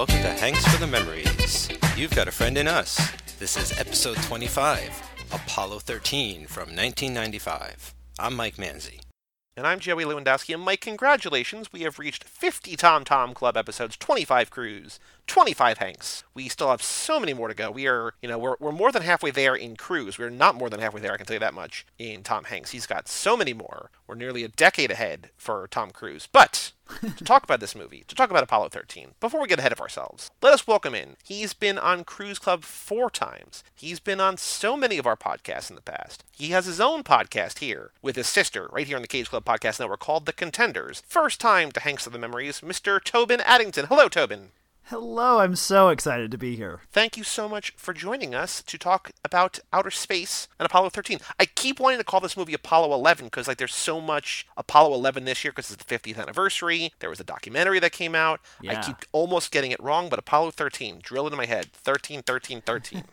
welcome to Hanks for the Memories. You've got a friend in us. This is episode 25, Apollo 13 from 1995. I'm Mike Manzi. And I'm Joey Lewandowski, and Mike, congratulations, we have reached 50 Tom Tom Club episodes, 25 Cruise, 25 Hanks. We still have so many more to go. We're more than halfway there in Cruise. We're not more than halfway there, I can tell you that much, in Tom Hanks. He's got so many more. We're nearly a decade ahead for Tom Cruise. But to talk about this movie, to talk about Apollo 13, before we get ahead of ourselves, let us welcome in. He's been on Cruise Club 4 times. He's been on so many of our podcasts in the past. He has his own podcast here with his sister, right here on the Cage Club Podcast Network, called The Contenders. First time to Hanks of the Memories, Mr. Tobin Addington. Hello, Tobin. Hello, I'm so excited to be here. Thank you so much for joining us to talk about outer space and Apollo 13. I keep wanting to call this movie Apollo 11 because there's so much Apollo 11 this year because it's the 50th anniversary. There was a documentary that came out. Yeah. I keep almost getting it wrong, but Apollo 13, drill it in my head. 13, 13, 13.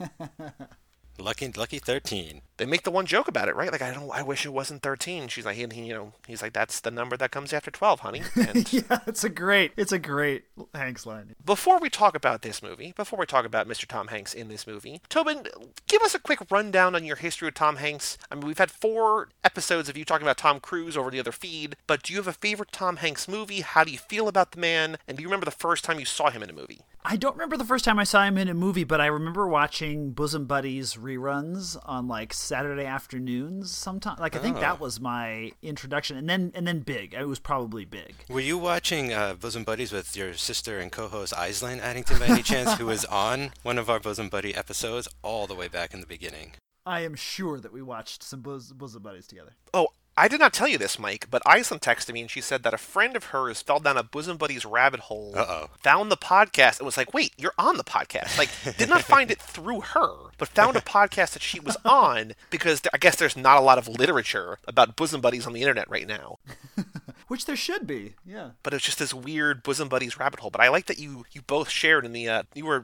Lucky 13. They make the one joke about it, right? Like, I wish it wasn't 13. She's like, he's like, that's the number that comes after 12, honey. And yeah, it's a great Hanks line. Before we talk about this movie, before we talk about Mr. Tom Hanks in this movie, Tobin, give us a quick rundown on your history with Tom Hanks. I mean, we've had 4 episodes of you talking about Tom Cruise over the other feed, but do you have a favorite Tom Hanks movie? How do you feel about the man? And do you remember the first time you saw him in a movie? I don't remember the first time I saw him in a movie, but I remember watching Bosom Buddies reruns on like Saturday afternoons sometime. Like I think that was my introduction, and then Big. It was probably Big. Were you watching Bosom Buddies with your sister and co-host Aisling Addington by any chance, who was on one of our Bosom Buddy episodes all the way back in the beginning? I am sure that we watched some Bosom Buddies together. Oh, I did not tell you this, Mike, but Aisling texted me and she said that a friend of hers fell down a Bosom Buddies rabbit hole, found the podcast, and was like, wait, you're on the podcast. Like, did not find it through her, but found a podcast that she was on because I guess there's not a lot of literature about Bosom Buddies on the internet right now. Which there should be, yeah. But it's just this weird Bosom Buddies rabbit hole. But I like that you both shared in the, you were,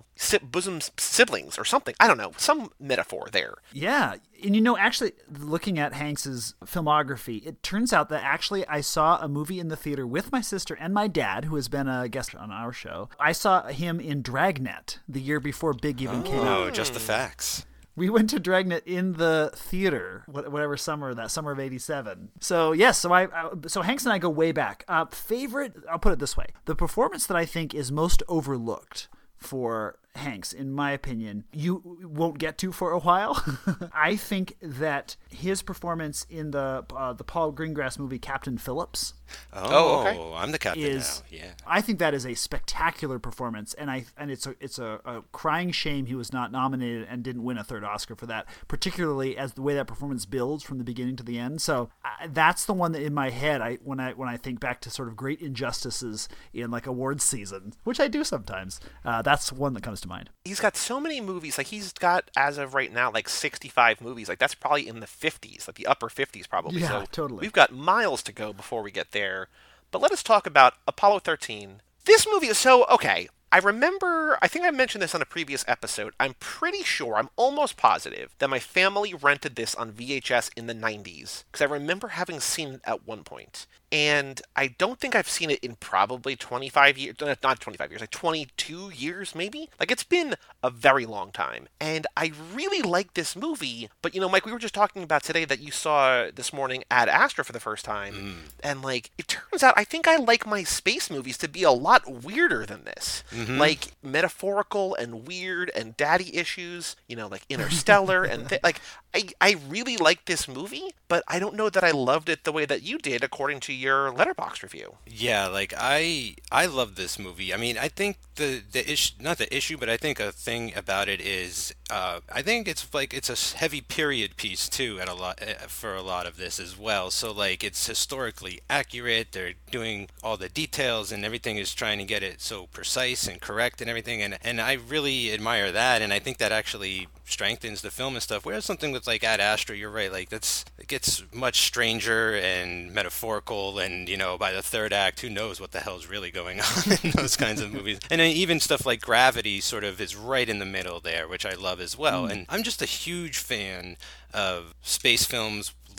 bosom siblings or something. I don't know, some metaphor there. Yeah, and actually, looking at Hanks's filmography, it turns out that actually I saw a movie in the theater with my sister and my dad, who has been a guest on our show. I saw him in Dragnet the year before Big even came out. Oh, just the facts. We went to Dragnet in the theater, whatever summer, that summer of '87. So yes, so Hanks and I go way back. Favorite, I'll put it this way: the performance that I think is most overlooked for Hanks, in my opinion, you won't get to for a while. I think that his performance in the Paul Greengrass movie Captain Phillips. Oh, okay. I'm the captain now. Yeah. I think that is a spectacular performance, and it's a crying shame he was not nominated and didn't win a third Oscar for that, particularly as the way that performance builds from the beginning to the end. So that's the one that in my head, when I think back to sort of great injustices in like awards season, which I do sometimes. That's one that comes to mind. He's got so many movies. Like he's got, as of right now, like 65 movies. Like that's probably in the 50s, like the upper 50s probably. Yeah, so totally. We've got miles to go before we get there. But let us talk about Apollo 13. This movie is so, okay, I think I mentioned this on a previous episode. I'm pretty sure, I'm almost positive, that my family rented this on VHS in the 90s. Because I remember having seen it at one point. And I don't think I've seen it in probably 25 years, not 25 years, like 22 years maybe? Like it's been a very long time. And I really like this movie, but Mike, we were just talking about today that you saw this morning Ad Astra for the first time. And like, it turns out I think I like my space movies to be a lot weirder than this. Mm-hmm. Like metaphorical and weird and daddy issues, like Interstellar and like I really like this movie, but I don't know that I loved it the way that you did according to your Letterboxd review. Yeah, like I love this movie. I mean, I think the issue, not the issue, but I think a thing about it is I think it's a heavy period piece too for a lot of this as well. So like it's historically accurate. They're doing all the details and everything is trying to get it so precise and correct and everything, and I really admire that, and I think that actually strengthens the film and stuff. Whereas something with like Ad Astra, you're right, like it gets much stranger and metaphorical, and by the third act, who knows what the hell's really going on in those kinds of movies. And then even stuff like Gravity sort of is right in the middle there, which I love as well. And I'm just a huge fan of space films like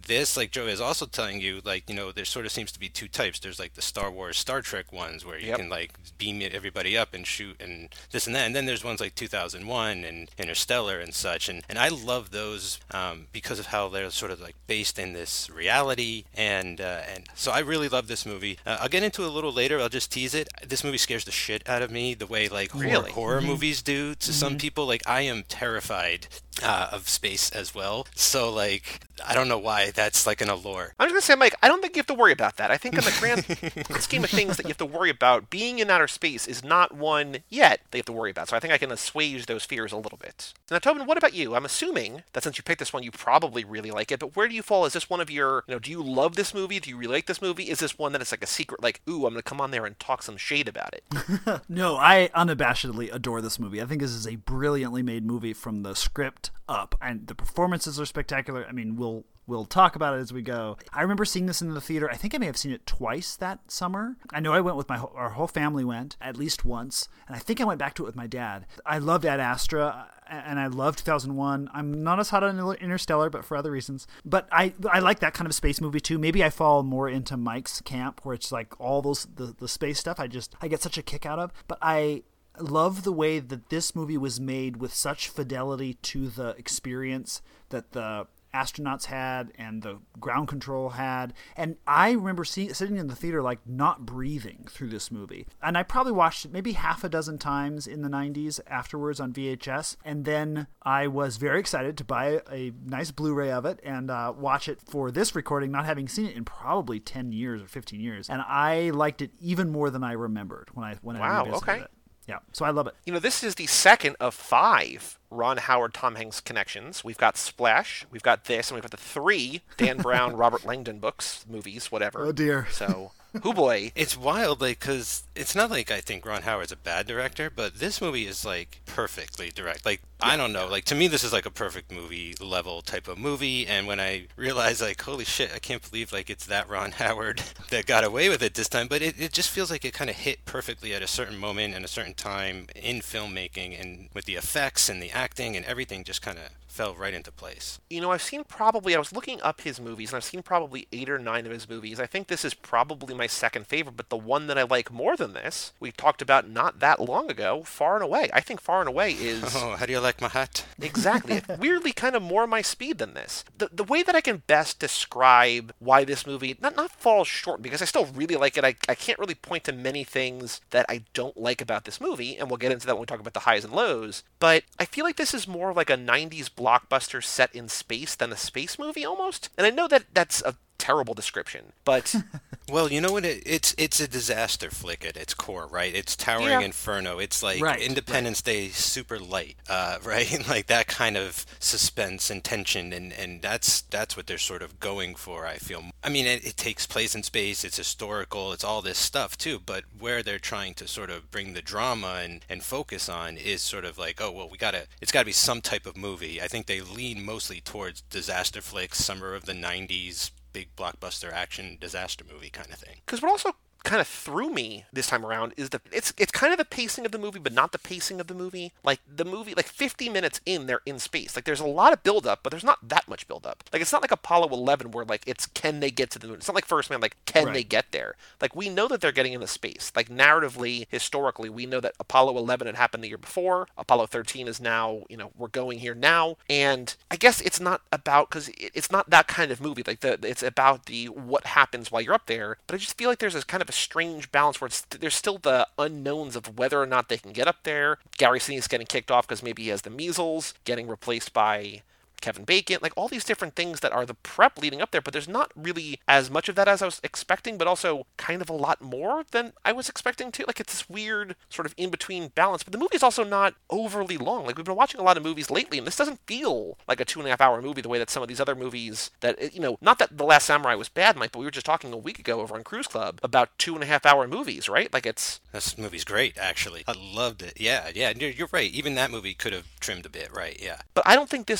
this, like Joe is also telling you, like, there sort of seems to be two types. There's like the Star Wars, Star Trek ones where you Yep. can like beam everybody up and shoot and this and that. And then there's ones like 2001 and Interstellar and such. And I love those because of how they're sort of like based in this reality. And so I really love this movie. I'll get into it a little later. I'll just tease it. This movie scares the shit out of me the way like Really? horror movies do to some people. Like I am terrified of space as well. So like I don't know why that's like an allure. I'm just gonna say, Mike, I don't think you have to worry about that. I think in the grand scheme of things that you have to worry about, being in outer space is not one yet that you have to worry about. So I think I can assuage those fears a little bit. Now, Tobin, what about you? I'm assuming that since you picked this one, you probably really like it. But where do you fall? Is this one of your, do you love this movie? Do you really like this movie? Is this one that is like a secret, like, ooh, I'm gonna come on there and talk some shade about it? No, I unabashedly adore this movie. I think this is a brilliantly made movie from the script up, and the performances are spectacular. I mean, we'll talk about it as we go. I remember seeing this in the theater. I think I may have seen it twice that summer. I know I went with our whole family went at least once, and I think I went back to it with my dad. I loved Ad Astra, and I loved 2001. I'm not as hot on Interstellar, but for other reasons. But I like that kind of space movie too. Maybe I fall more into Mike's camp, where it's like all those the space stuff. I get such a kick out of. But I love the way that this movie was made with such fidelity to the experience that the astronauts had and the ground control had. And I remember sitting in the theater like not breathing through this movie. And I probably watched it maybe half a dozen times in the 90s afterwards on VHS. And then I was very excited to buy a nice Blu-ray of it and watch it for this recording, not having seen it in probably 10 years or 15 years. And I liked it even more than I remembered when I revisited it. Yeah, so I love it. This is the second of 5 Ron Howard, Tom Hanks connections. We've got Splash, we've got this, and we've got the 3 Dan Brown, Robert Langdon books, movies, whatever. Oh, dear. So, hoo boy. It's wild, like, because it's not like I think Ron Howard's a bad director, but this movie is, like, perfectly direct. Like, I don't know. Like, to me, this is, like, a perfect movie level type of movie, and when I realized, like, holy shit, I can't believe, like, it's that Ron Howard that got away with it this time, but it just feels like it kind of hit perfectly at a certain moment and a certain time in filmmaking, and with the effects and the acting and everything just kind of fell right into place. I was looking up his movies, and I've seen probably 8 or 9 of his movies. I think this is probably my second favorite, but the one that I like more than this, we talked about not that long ago, Far and Away. I think Far and Away is... Oh, how do you like my hat? Exactly. Weirdly kind of more my speed than this. The way that I can best describe why this movie not falls short, because I still really like it. I can't really point to many things that I don't like about this movie, and we'll get into that when we talk about the highs and lows, but I feel like this is more like a 90s blockbuster set in space than a space movie almost. And I know that that's a terrible description, but well, you know what? It's a disaster flick at its core, right? It's Towering Inferno. It's like Independence Day super light, right? Like that kind of suspense and tension, and that's what they're sort of going for, I feel. I mean, it takes place in space. It's historical. It's all this stuff too. But where they're trying to sort of bring the drama and focus on is sort of like, oh well, it's got to be some type of movie. I think they lean mostly towards disaster flicks, summer of the '90s. Big blockbuster action disaster movie kind of thing. Because what also kind of threw me this time around is it's kind of the pacing of the movie, but not the pacing of the movie. Like the movie, like 50 minutes in, they're in space. Like there's a lot of build up, but there's not that much build up. Like it's not like Apollo 11 where like it's can they get to the moon. It's not like First Man, like can they get there? Like we know that they're getting into space. Like narratively, historically, we know that Apollo 11 had happened the year before. Apollo 13 is now, we're going here now. And I guess it's not about, because it's not that kind of movie. Like it's about the what happens while you're up there. But I just feel like there's this kind of a strange balance where there's still the unknowns of whether or not they can get up there. Gary Sinise's getting kicked off because maybe he has the measles, getting replaced by Kevin Bacon, like all these different things that are the prep leading up there, but there's not really as much of that as I was expecting, but also kind of a lot more than I was expecting to. Like it's this weird sort of in-between balance, but the movie is also not overly long. Like we've been watching a lot of movies lately, and this doesn't feel like a 2.5-hour movie the way that some of these other movies that, not that The Last Samurai was bad, Mike, but we were just talking a week ago over on Cruise Club about 2.5-hour movies, right? Like this movie's great, actually. I loved it. Yeah, you're right. Even that movie could have trimmed a bit, right? Yeah. But I don't think this movie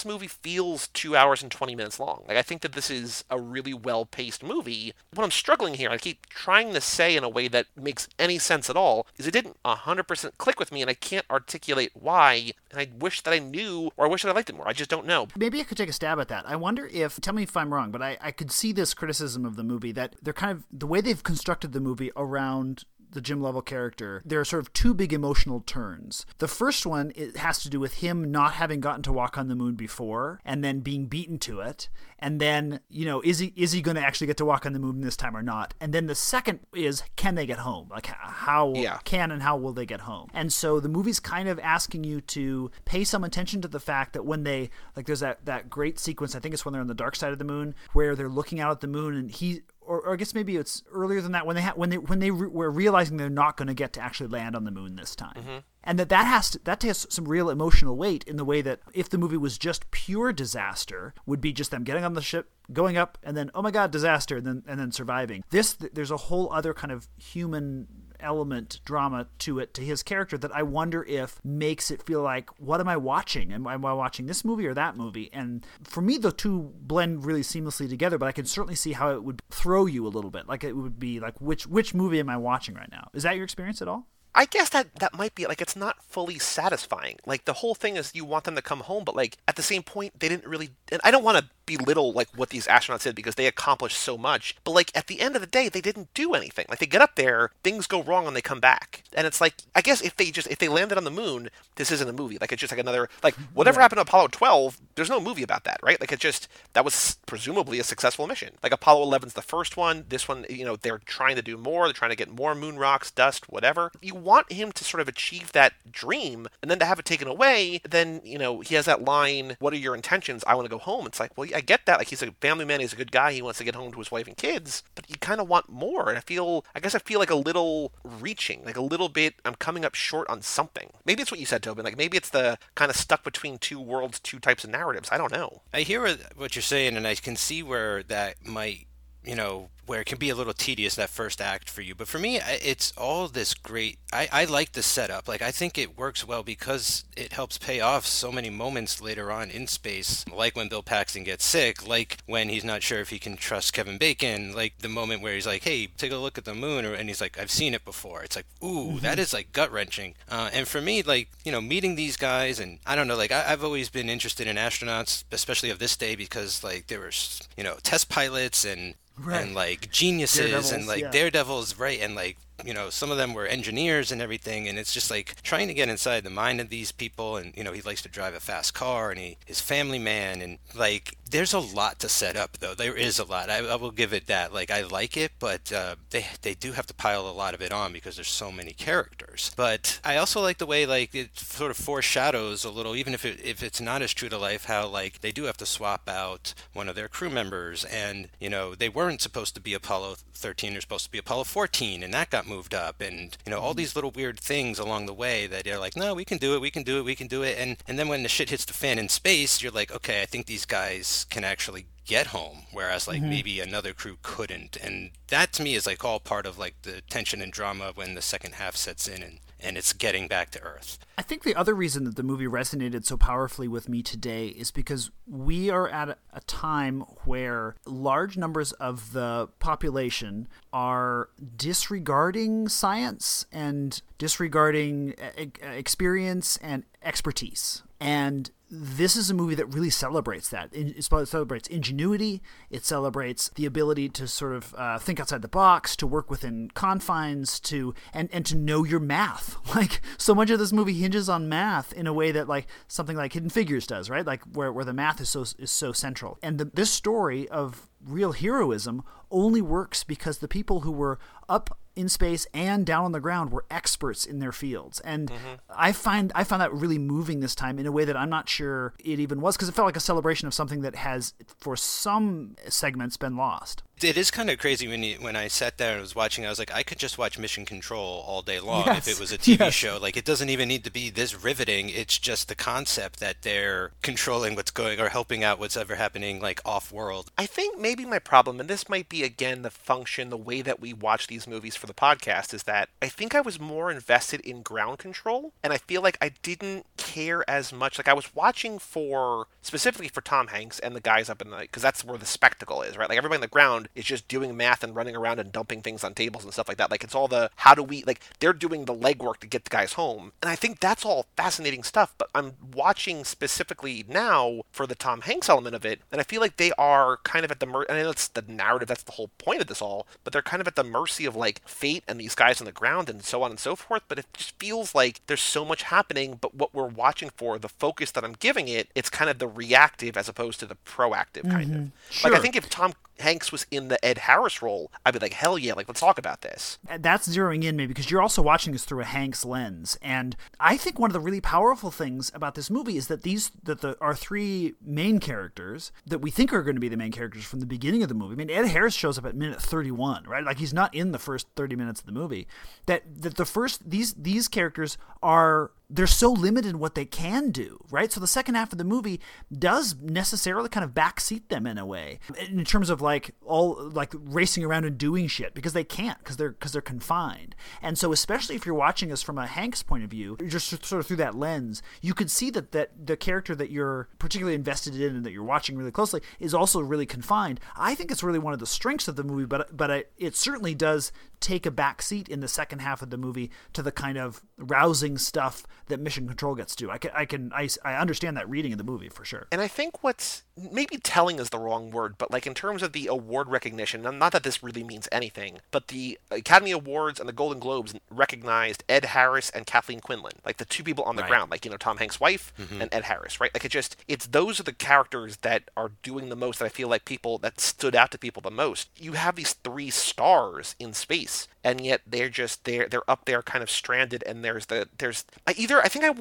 feels 2 hours and 20 minutes long. Like, I think that this is a really well-paced movie. What I'm struggling here, I keep trying to say in a way that makes any sense at all, is it didn't 100% click with me, and I can't articulate why, and I wish that I knew, or I wish that I liked it more. I just don't know. Maybe I could take a stab at that. I wonder if, tell me if I'm wrong, but I could see this criticism of the movie, that they're kind of, the way they've constructed the movie around the Jim Lovell character, there are sort of two big emotional turns. The first one, it has to do with him not having gotten to walk on the moon before and then being beaten to it. And then, is he going to actually get to walk on the moon this time or not? And then the second is, can they get home? Like, how can and how will they get home? And so the movie's kind of asking you to pay some attention to the fact that when they, like, there's that great sequence, I think it's when they're on the dark side of the moon, where they're looking out at the moon, and or I guess maybe it's earlier than that, when they were realizing they're not going to get to actually land on the moon this time. Mm-hmm. And that takes some real emotional weight, in the way that if the movie was just pure disaster, would be just them getting on the ship, going up, and then, oh my God, disaster, and then surviving. There's a whole other kind of human element, drama to his character, that I wonder if makes it feel like, what am I watching? Am I watching this movie or that movie? And for me, the two blend really seamlessly together, but I can certainly see how it would throw you a little bit. Like, it would be like, which movie am I watching right now? Is that your experience at all? I guess that might be, like, it's not fully satisfying. Like, the whole thing is you want them to come home, but, like, at the same point, they didn't really, and I don't want to belittle, like, what these astronauts did, because they accomplished so much, but, like, at the end of the day, they didn't do anything. Like, they get up there, things go wrong, and they come back. And it's like, I guess if they landed on the moon, this isn't a movie. Like, it's just like another, like, whatever happened to Apollo 12, there's no movie about that, right? Like, that was presumably a successful mission. Like, Apollo 11's the first one. This one, they're trying to do more. They're trying to get more moon rocks, dust, whatever. You want him to sort of achieve that dream, and then to have it taken away, then, he has that line, what are your intentions? I want to go home. It's like, well, I get that. Like, he's a family man. He's a good guy. He wants to get home to his wife and kids, but you kind of want more. And I guess I feel like a little reaching, like a little bit, I'm coming up short on something. Maybe it's what you said, Tobin. Like, maybe it's the kind of stuck between two worlds, two types of narratives. I don't know. I hear what you're saying, and I can see where that might, where it can be a little tedious, that first act for you. But for me, it's all this great, I like the setup. Like, I think it works well because it helps pay off so many moments later on in space, like when Bill Paxton gets sick, like when he's not sure if he can trust Kevin Bacon, like the moment where he's like, hey, take a look at the moon, and he's like, I've seen it before. It's like, ooh, that is like gut-wrenching. And for me, like, meeting these guys, and I don't know, like, I've always been interested in astronauts, especially of this day, because, like, there were, test pilots and like geniuses, Daredevils, and like daredevils, right? And like, some of them were engineers and everything, and it's just like trying to get inside the mind of these people. And he likes to drive a fast car, and his family man, and like, there's a lot to set up, though. There is a lot. I will give it that. Like, I like it, but they do have to pile a lot of it on because there's so many characters. But I also like the way, like, it sort of foreshadows a little, even if it's not as true to life, how like they do have to swap out one of their crew members, and they weren't supposed to be Apollo 13, they're supposed to be Apollo 14, and that got moved up, and all these little weird things along the way that you're like, no, we can do it, and then when the shit hits the fan in space, you're like, okay, I think these guys can actually get home, whereas like maybe another crew couldn't. And that to me is like all part of like the tension and drama when the second half sets in, and it's getting back to Earth. I think the other reason that the movie resonated so powerfully with me today is because we are at a time where large numbers of the population are disregarding science and disregarding experience and expertise. And this is a movie that really celebrates that. It celebrates ingenuity. It celebrates the ability to sort of think outside the box, to work within confines, and to know your math. Like, so much of this movie hinges on math in a way that like something like Hidden Figures does, right? Like where the math is so central. And this story of real heroism only works because the people who were up in space and down on the ground were experts in their fields. And I found that really moving this time in a way that I'm not sure it even was, because it felt like a celebration of something that has, for some segments, been lost. It is kind of crazy when I sat there and was watching. I was like, I could just watch Mission Control all day long if Yes. it was a TV Yes. show. Like, it doesn't even need to be this riveting. It's just the concept that they're controlling what's going or helping out what's ever happening, like off world. I think maybe my problem, and this might be again the function, the way that we watch these movies for the podcast, is that I think I was more invested in ground control, and I feel like I didn't care as much. Like I was watching for specifically for Tom Hanks and the guys up in the, because that's where the spectacle is, right? Like everybody on the ground is just doing math and running around and dumping things on tables and stuff like that. Like it's all the how do we, like they're doing the legwork to get the guys home, and I think that's all fascinating stuff. But I'm watching specifically now for the Tom Hanks element of it, and I feel like they are kind of at the and I know it's the narrative, that's the whole point of this all, but they're kind of at the mercy of like fate and these guys on the ground and so on and so forth. But it just feels like there's so much happening, but what we're watching for, the focus that I'm giving it, it's kind of the reactive as opposed to the proactive kind of. Sure. Like I think if Tom Hanks was in the Ed Harris role, I'd be like, hell yeah, like let's talk about this. That's zeroing in maybe because you're also watching this through a Hanks lens, and I think one of the really powerful things about this movie is that our three main characters that we think are going to be the main characters from the beginning of the movie. I mean, Ed Harris shows up at minute 31, right? Like he's not in the first 30 minutes of the movie. That the first these characters are. They're so limited in what they can do, right? So the second half of the movie does necessarily kind of backseat them in a way, in terms of like racing around and doing shit because they can't because they're confined. And so especially if you're watching us from a Hanks point of view, just sort of through that lens, you could see that the character that you're particularly invested in and that you're watching really closely is also really confined. I think it's really one of the strengths of the movie, but it certainly does take a back seat in the second half of the movie to the kind of rousing stuff that Mission Control gets to. I understand that reading of the movie for sure. And I think what's maybe telling is the wrong word, but like in terms of the award recognition, and not that this really means anything, but the Academy Awards and the Golden Globes recognized Ed Harris and Kathleen Quinlan, like the two people on the ground, like, you know, Tom Hanks' wife and Ed Harris, right? Like it's those are the characters that are doing the most, that I feel like people that stood out to people the most. You have these three stars in space, and yet they're up there kind of stranded, and I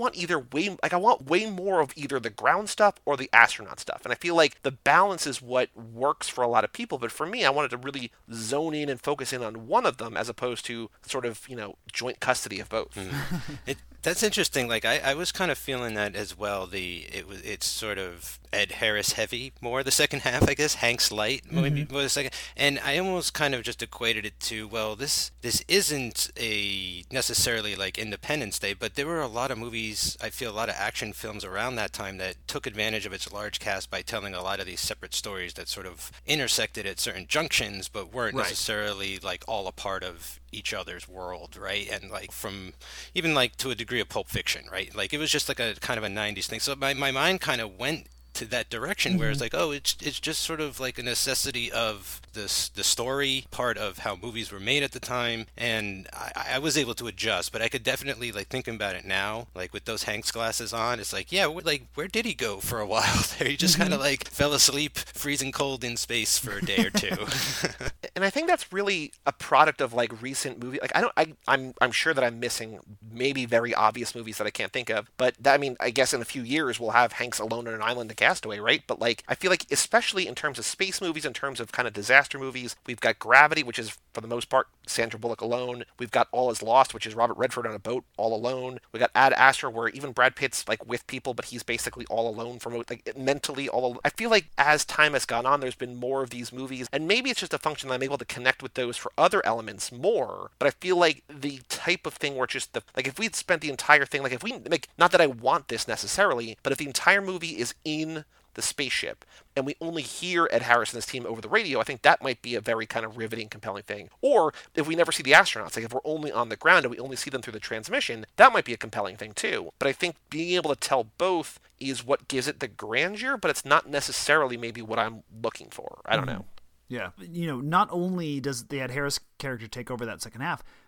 want way more of either the ground stuff or the astronaut stuff. And I feel like the balance is what works for a lot of people, but for me, I wanted to really zone in and focus in on one of them as opposed to sort of, you know, joint custody of both. That's interesting. Like I was kind of feeling that as well. It's sort of Ed Harris heavy more the second half, I guess. Hanks light maybe more the second. And I almost kind of just equated it to, well, this isn't a necessarily like Independence Day, but there were a lot of movies, I feel a lot of action films around that time that took advantage of its large cast by telling a lot of these separate stories that sort of intersected at certain junctions but weren't necessarily like all a part of each other's world, right? And like from even like to a degree of Pulp Fiction, right? Like it was just like a kind of a 90s thing. So my mind kind of went to that direction where it's like, oh, it's just sort of like a necessity of the story part of how movies were made at the time, and I was able to adjust. But I could definitely, like, thinking about it now, like with those Hanks glasses on, it's like, yeah, where did he go for a while there? He just kind of like fell asleep freezing cold in space for a day or two. And I think that's really a product of like recent movie. Like I'm sure that I'm missing maybe very obvious movies that I can't think of, but I mean, I guess in a few years we'll have Hanks alone on an island, the Castaway, right? But like I feel like especially in terms of space movies, in terms of kind of disaster movies, we've got Gravity, which is for the most part Sandra Bullock alone. We've got All Is Lost, which is Robert Redford on a boat all alone. We got Ad Astra, where even Brad Pitt's like with people, but he's basically all alone from like mentally all alone. I feel like as time has gone on, there's been more of these movies, and maybe it's just a function that I'm able to connect with those for other elements more. But I feel like the type of thing where just like if we'd spent the entire thing, like if we like, not that I want this necessarily, but if the entire movie is in the spaceship and we only hear Ed Harris and his team over the radio, I think that might be a very kind of riveting, compelling thing. Or if we never see the astronauts, like if we're only on the ground and we only see them through the transmission, that might be a compelling thing too. But I think being able to tell both is what gives it the grandeur, but it's not necessarily maybe what I'm looking for. I don't know. Yeah. You know, not only does the Ed Harris character take over that second half,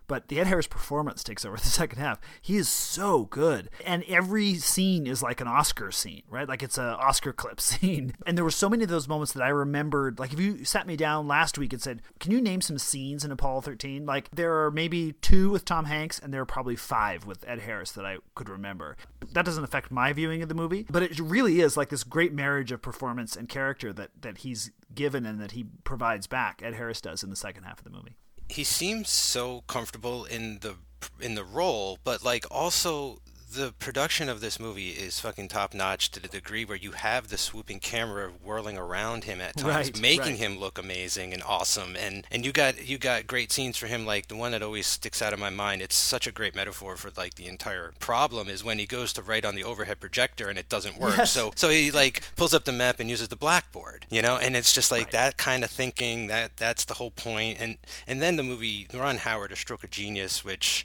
but the Ed Harris performance takes over the second half. He is so good. And every scene is like an Oscar scene, right? Like it's an Oscar clip scene. And there were so many of those moments that I remembered. Like if you sat me down last week and said, can you name some scenes in Apollo 13? Like there are maybe 2 with Tom Hanks and there are probably 5 with Ed Harris that I could remember. That doesn't affect my viewing of the movie, but it really is like this great marriage of performance and character that he's given and that he provides back. Ed Harris does in the second half of the movie. He seems so comfortable in the role, but like also the production of this movie is fucking top notch to the degree where you have the swooping camera whirling around him at times, making him look amazing and awesome. And you got great scenes for him, like the one that always sticks out of my mind. It's such a great metaphor for like the entire problem is when he goes to write on the overhead projector and it doesn't work. Yes. So he like pulls up the map and uses the blackboard, and it's just like that kind of thinking that's the whole point. And then the movie Ron Howard, A Stroke of Genius, which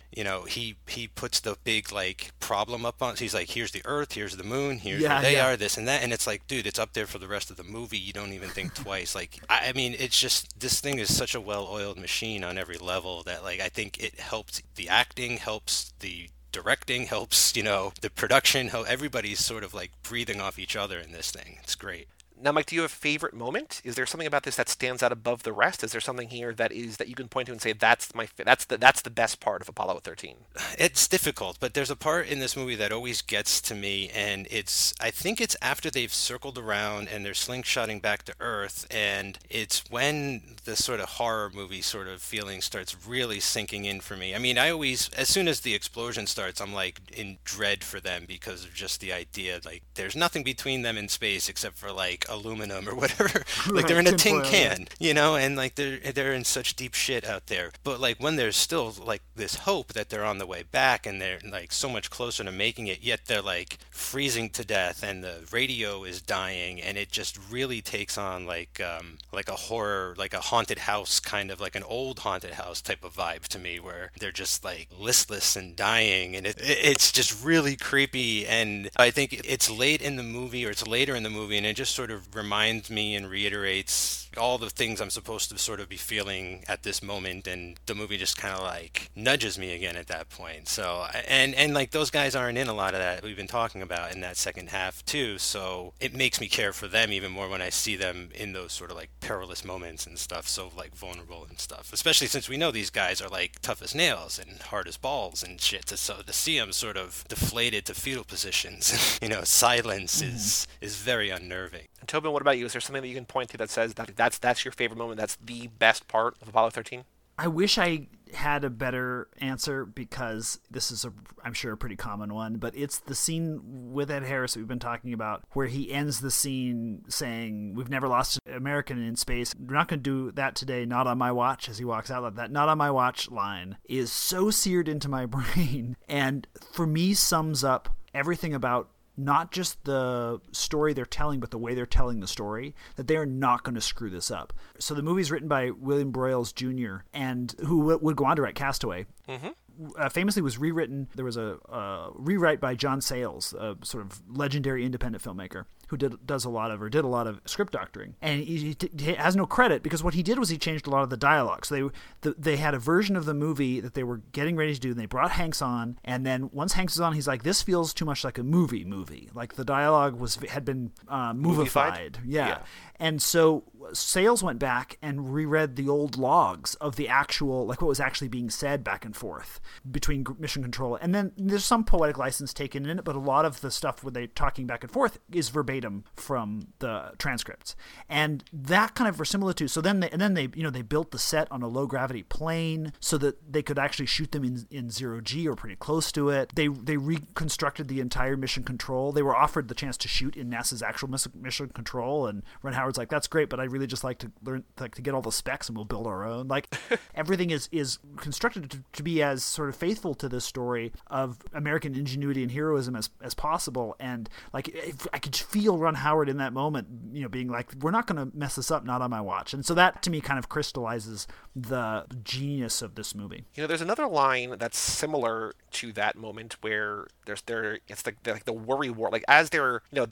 he puts the big like problem up on. He's like, here's the Earth, here's the Moon, here's where they are, this and that, and it's like, dude, it's up there for the rest of the movie. You don't even think twice. Like, I mean, it's just this thing is such a well-oiled machine on every level that like I think it helps the acting, helps the directing, helps the production, how everybody's sort of like breathing off each other in this thing. It's great. Now, Mike, do you have a favorite moment? Is there something about this that stands out above the rest? Is there something here that you can point to and say that's the best part of Apollo 13? It's difficult, but there's a part in this movie that always gets to me, and I think it's after they've circled around and they're slingshotting back to Earth, and it's when the sort of horror movie sort of feeling starts really sinking in for me. I mean, I always, as soon as the explosion starts, I'm like in dread for them because of just the idea, like there's nothing between them in space except for like aluminum or whatever. Like they're in a tin can, and like they're in such deep shit out there. But like when there's still like this hope that they're on the way back and they're like so much closer to making it, yet they're like freezing to death and the radio is dying, and it just really takes on like a horror, like a haunted house, kind of like an old haunted house type of vibe to me, where they're just like listless and dying, and it's just really creepy. And I think it's late in the movie, or it's later in the movie, and it just sort of reminds me and reiterates all the things I'm supposed to sort of be feeling at this moment, and the movie just kind of like nudges me again at that point. So and like those guys aren't in a lot of that we've been talking about in that second half too, so it makes me care for them even more when I see them in those sort of like perilous moments and stuff, so like vulnerable and stuff, especially since we know these guys are like tough as nails and hard as balls and shit. So to see them sort of deflated to fetal positions, silence is very unnerving. And Tobin, what about you? Is there something that you can point to that says that's your favorite moment, that's the best part of Apollo 13? I wish I had a better answer, because this is I'm sure a pretty common one, but it's the scene with Ed Harris that we've been talking about, where he ends the scene saying, "We've never lost an American in space. We're not going to do that today. Not on my watch." As he walks out, like that "not on my watch" line is so seared into my brain, and for me sums up everything about not just the story they're telling, but the way they're telling the story, that they are not going to screw this up. So the movie's written by William Broyles Jr., and who would go on to write Castaway. Mm-hmm. Famously was rewritten. There was a rewrite by John Sayles, a sort of legendary independent filmmaker who did a lot of script doctoring, and he has no credit, because what he did was he changed a lot of the dialogue. So they had a version of the movie that they were getting ready to do, and they brought Hanks on, and then once Hanks was on, he's like, this feels too much like a movie. Like the dialogue had been movified. Yeah. And so Sayles went back and reread the old logs of the actual, like what was actually being said back and forth between Mission Control. And then there's some poetic license taken in it, but a lot of the stuff where they're talking back and forth is verbatim from the transcripts. And that kind of verisimilitude. So then they built the set on a low gravity plane so that they could actually shoot them in zero G or pretty close to it. They reconstructed the entire Mission Control. They were offered the chance to shoot in NASA's actual Mission Control, and Ron Howard's like, that's great, but I'd really just like to learn, like, to get all the specs, and we'll build our own. Like everything is constructed to be as sort of faithful to this story of American ingenuity and heroism as possible. And like I could feel Ron Howard in that moment, being like, we're not going to mess this up, not on my watch. And so that to me kind of crystallizes the genius of this movie. There's another line that's similar to that moment where it's like the worry war, like as they're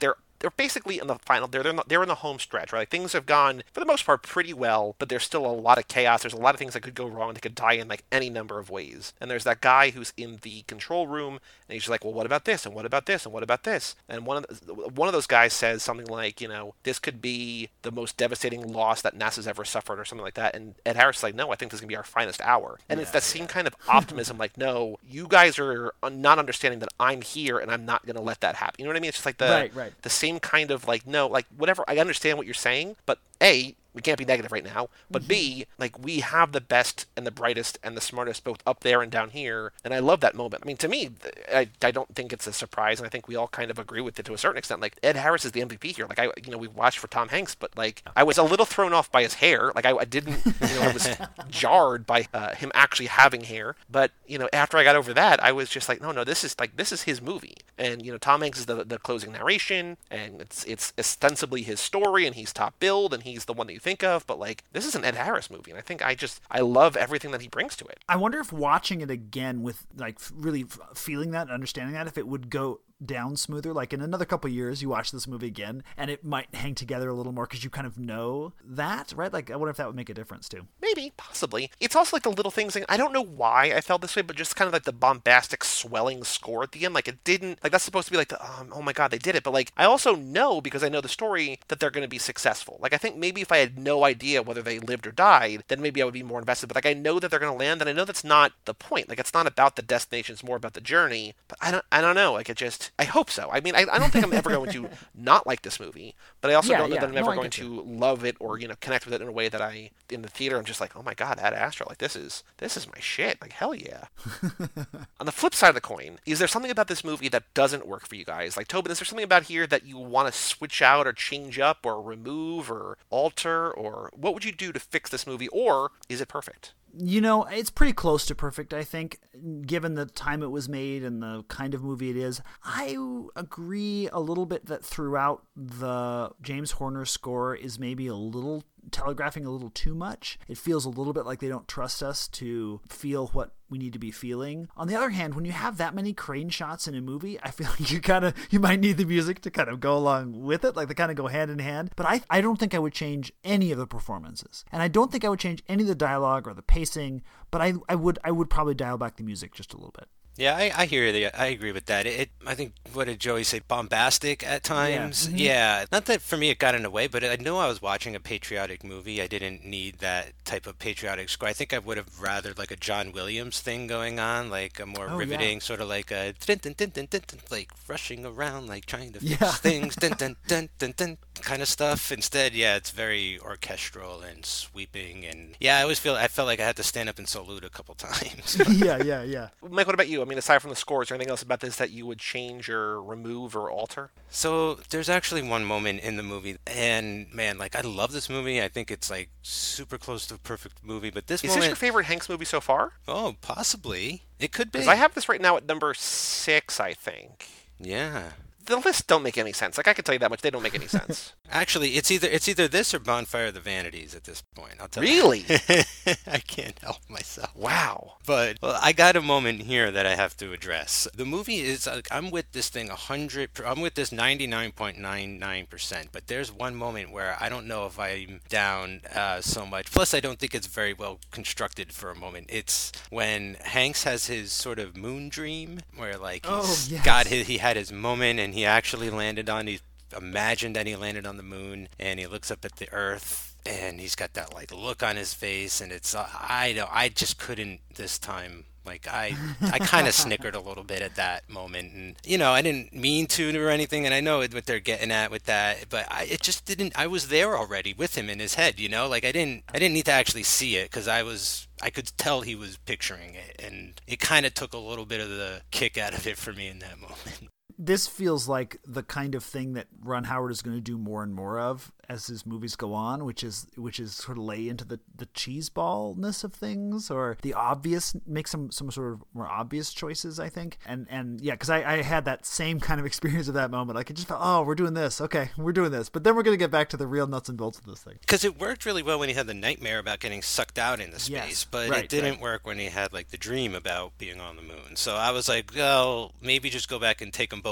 they're basically in the final. They're in the home stretch, right? Like, things have gone for the most part pretty well, but there's still a lot of chaos. There's a lot of things that could go wrong. They could die in like any number of ways. And there's that guy who's in the control room, and he's just like, well, what about this? And what about this? And what about this? And one of those guys says something like, this could be the most devastating loss that NASA's ever suffered, or something like that. And Ed Harris is like, no, I think this is gonna be our finest hour. And it's that same kind of optimism, like, no, you guys are not understanding that I'm here, and I'm not gonna let that happen. You know what I mean? It's just like the same kind of like, no, like, whatever. I understand what you're saying, but A, we can't be negative right now, but B, like, we have the best and the brightest and the smartest both up there and down here, and I love that moment. I mean, to me, I don't think it's a surprise, and I think we all kind of agree with it to a certain extent. Like, Ed Harris is the MVP here. Like, we watched for Tom Hanks, but like, I was a little thrown off by his hair. Like, I didn't, I was jarred by him actually having hair. But after I got over that, I was just like, no, this is his movie, and Tom Hanks is the closing narration, and it's ostensibly his story, and he's top billed, and he's the one that you think of, but like, this is an Ed Harris movie, and I think I love everything that he brings to it. I wonder if watching it again with like really feeling that and understanding that, if it would go down smoother. Like, in another couple of years you watch this movie again and it might hang together a little more because you kind of know that, right? Like, I wonder if that would make a difference too. Maybe, possibly. It's also like the little things. I don't know why I felt this way, but just kind of like the bombastic swelling score at the end. Like, it didn't, like, that's supposed to be like the oh my god, they did it. But like, I also know, because I know the story, that they're going to be successful. Like, I think maybe if I had no idea whether they lived or died, then maybe I would be more invested. But like, I know that they're going to land, and I know that's not the point. Like, it's not about the destination, it's more about the journey. But I don't know. Like, I hope so. I mean, I don't think I'm ever going to not like this movie, but I also don't know that I'm ever going to love it or connect with it in a way that in the theater I'm just like, oh my god, Ad Astra, like, this is my shit. Like, hell yeah. On the flip side of the coin, is there something about this movie that doesn't work for you guys? Like, Tobin, is there something about here that you want to switch out or change up or remove or alter, or what would you do to fix this movie, or is it perfect? It's pretty close to perfect, I think, given the time it was made and the kind of movie it is. I agree a little bit that throughout the James Horner score is maybe a little telegraphing a little too much. It feels a little bit like they don't trust us to feel what we need to be feeling. On the other hand, when you have that many crane shots in a movie, I feel like you might need the music to kind of go along with it. Like, they kind of go hand in hand. But I don't think I would change any of the performances. And I don't think I would change any of the dialogue or the pacing, but I would probably dial back the music just a little bit. Yeah, I hear you. I agree with that. I think, what did Joey say? Bombastic at times. Yeah. Not that for me it got in the way, but I knew I was watching a patriotic movie. I didn't need that type of patriotic score. I think I would have rather like a John Williams thing going on, like a more riveting sort of like a dun, dun, dun, dun, dun, dun, like rushing around, like trying to fix things, dun, dun, dun, dun, dun, kind of stuff. Instead, it's very orchestral and sweeping, and I felt like I had to stand up and salute a couple times. Yeah. Mike, what about you? I mean, aside from the score, is there anything else about this that you would change or remove or alter? So there's actually one moment in the movie, and man, like, I love this movie. I think it's like super close to a perfect movie, but Is this your favorite Hanks movie so far? Oh, possibly. It could be. Because I have this right now at number 6, I think. Yeah. The lists don't make any sense. Like, I can tell you that much. They don't make any sense. Actually, it's either this or Bonfire of the Vanities at this point. I'll tell really? you. I can't help myself. Wow. But I got a moment here that I have to address. The movie is, I'm with this thing 100. I'm with this 99.99%. But there's one moment where I don't know if I'm down so much. Plus, I don't think it's very well constructed for a moment. It's when Hanks has his sort of moon dream, where like he had his moment and he actually landed on. He imagined that he landed on the moon, and he looks up at the Earth, and he's got that like look on his face, and it's I just couldn't this time. Like, I kind of snickered a little bit at that moment, and I didn't mean to or anything, and I know what they're getting at with that, but it just didn't. I was there already with him in his head, like I didn't need to actually see it because I could tell he was picturing it, and it kind of took a little bit of the kick out of it for me in that moment. This feels like the kind of thing that Ron Howard is going to do more and more of as his movies go on, which is sort of lay into the cheeseballness of things, or the obvious, make some sort of more obvious choices, I think. And yeah, because I had that same kind of experience of that moment. Like, it just felt, oh, we're doing this. Okay, we're doing this. But then we're going to get back to the real nuts and bolts of this thing. Because it worked really well when he had the nightmare about getting sucked out into space, but it didn't work when he had like the dream about being on the moon. So I was like, well, maybe just go back and take them both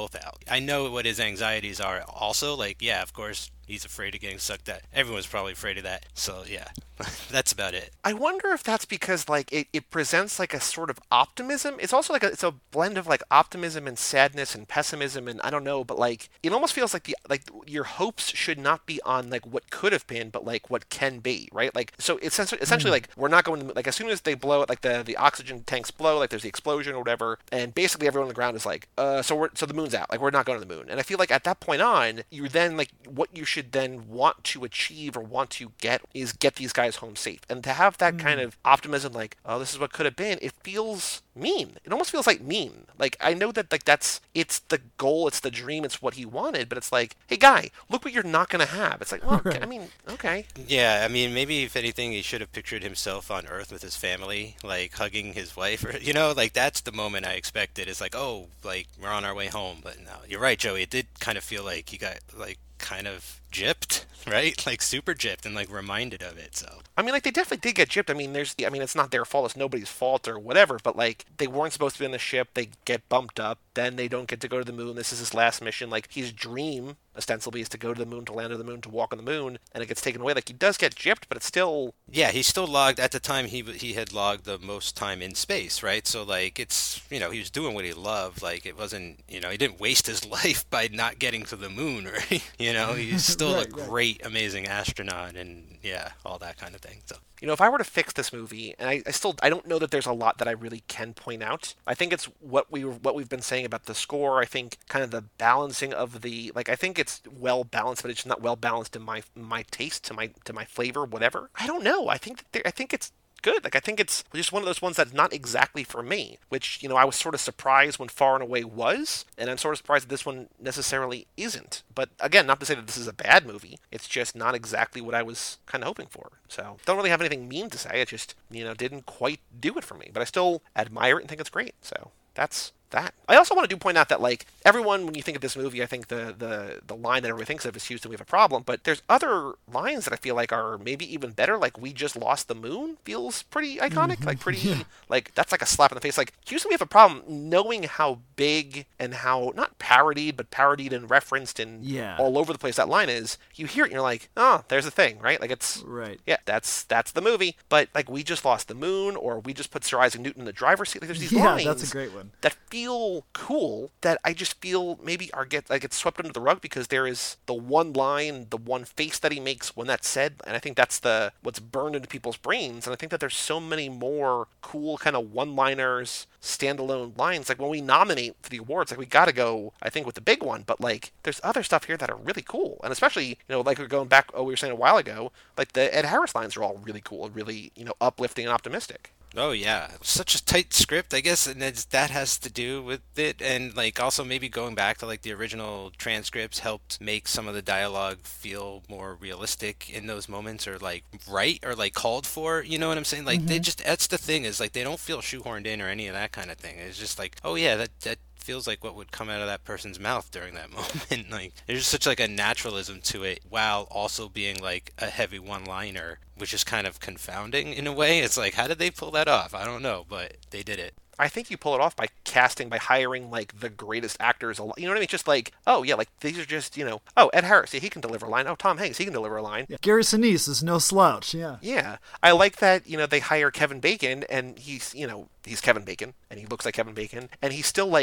both out. I know what his anxieties are also. Like, yeah, of course, he's afraid of getting sucked at. Everyone's probably afraid of that. So, yeah, that's about it. I wonder if that's because like it presents like a sort of optimism. It's also like it's a blend of like optimism and sadness and pessimism and I don't know, but like it almost feels like the like your hopes should not be on like what could have been, but like what can be, right? Like so it's essentially like we're not going to like as soon as they blow it, like the oxygen tanks blow, like there's the explosion or whatever, and basically everyone on the ground is like, so the moon's out, like we're not going to the moon. And I feel like at that point on, you then like what you should then want to achieve or want to get is get these guys home safe. And to have that kind of optimism, like, oh, this is what could have been, it feels mean. It almost feels like mean. Like, I know that, like, it's the goal, it's the dream, it's what he wanted, but it's like, hey, guy, look what you're not going to have. It's like, well, right. I mean, okay. Yeah, I mean, maybe if anything, he should have pictured himself on Earth with his family, like, hugging his wife, or, like, that's the moment I expected. It's like, oh, like, we're on our way home. But no, you're right, Joey. It did kind of feel like he got, like, kind of gypped, right? Like super gypped and like reminded of it. So I mean, like they definitely did get gypped. I mean, it's not their fault. It's nobody's fault or whatever. But like they weren't supposed to be on the ship. They get bumped up. Then they don't get to go to the moon. This is his last mission. Like his dream ostensibly is to go to the moon, to land on the moon, to walk on the moon, and it gets taken away. Like he does get gypped, but it's still he still logged at the time. He had logged the most time in space, right? So like it's he was doing what he loved. Like it wasn't he didn't waste his life by not getting to the moon, right? He's still a great, amazing astronaut, and all that kind of thing. So. If I were to fix this movie, and I don't know that there's a lot that I really can point out. I think it's what we've been saying about the score. I think kind of the balancing of the I think it's well balanced, but it's not well balanced in my taste, to my flavor, whatever. I don't know. I think it's good. Like I think it's just one of those ones that's not exactly for me, which I was sort of surprised when Far and Away was, and I'm sort of surprised that this one necessarily isn't. But again, not to say that this is a bad movie, it's just not exactly what I was kind of hoping for. So don't really have anything mean to say. It just didn't quite do it for me, but I still admire it and think it's great. So that's that. I also want to point out that everyone, when you think of this movie, I think the line that everybody thinks of is Houston, we have a problem, but there's other lines that I feel like are maybe even better. Like we just lost the moon feels pretty iconic, like pretty that's like a slap in the face. Like Houston, we have a problem, knowing how big and how not parodied, but parodied and referenced and all over the place that line is. You hear it and you're like, oh, there's a thing, right? Like it's right. Yeah, that's the movie. But like we just lost the moon, or we just put Sir Isaac Newton in the driver's seat. Like there's these lines. That's a great one. That feel cool that I just feel maybe get swept under the rug because there is the one line, the one face that he makes when that's said, and I think that's what's burned into people's brains. And I think that there's so many more cool kind of one-liners, standalone lines. Like when we nominate for the awards, like we got to go, I think, with the big one. But like there's other stuff here that are really cool, and especially like we're going back. We were saying a while ago, like the Ed Harris lines are all really cool, really uplifting and optimistic. Oh yeah, such a tight script, I guess, and that has to do with it, and like also maybe going back to like the original transcripts helped make some of the dialogue feel more realistic in those moments, or like right, or like called for. You know what I'm saying? Like they just that's the thing is like they don't feel shoehorned in or any of that kind of thing. It's just like, oh yeah, that feels like what would come out of that person's mouth during that moment. Like there's just such like a naturalism to it while also being like a heavy one-liner, which is kind of confounding in a way. It's like, how did they pull that off? I don't know, but they did it. I think you pull it off by hiring like the greatest actors. You know what I mean? Just like, oh yeah, like these are just oh, Ed Harris, yeah, he can deliver a line. Oh, Tom Hanks, he can deliver a line. Yeah. Gary Sinise is no slouch. Yeah. I like that. They hire Kevin Bacon, and he's Kevin Bacon, and he looks like Kevin Bacon, and he's still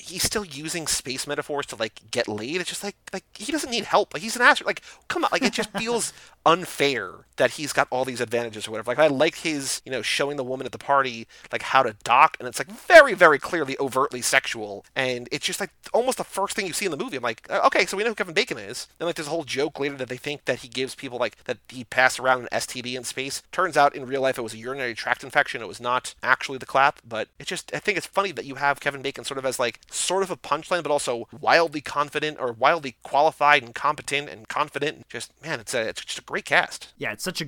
using space metaphors to like get laid. It's just like he doesn't need help. Like he's an astronaut. Like come on, like it just feels unfair that he's got all these advantages or whatever. Like I like his showing the woman at the party like how to dock, and it's like very, very clearly overtly sexual, and it's just like almost the first thing you see in the movie. I'm like, okay, so we know who Kevin Bacon is. And like there's a whole joke later that they think that he gives people like that he passed around an STD in space. Turns out in real life it was a urinary tract infection. It was not actually the clap, but I think it's funny that you have Kevin Bacon sort of as like sort of a punchline, but also wildly confident or wildly qualified and competent and confident. And just man, it's just a great cast. Yeah, it's such a great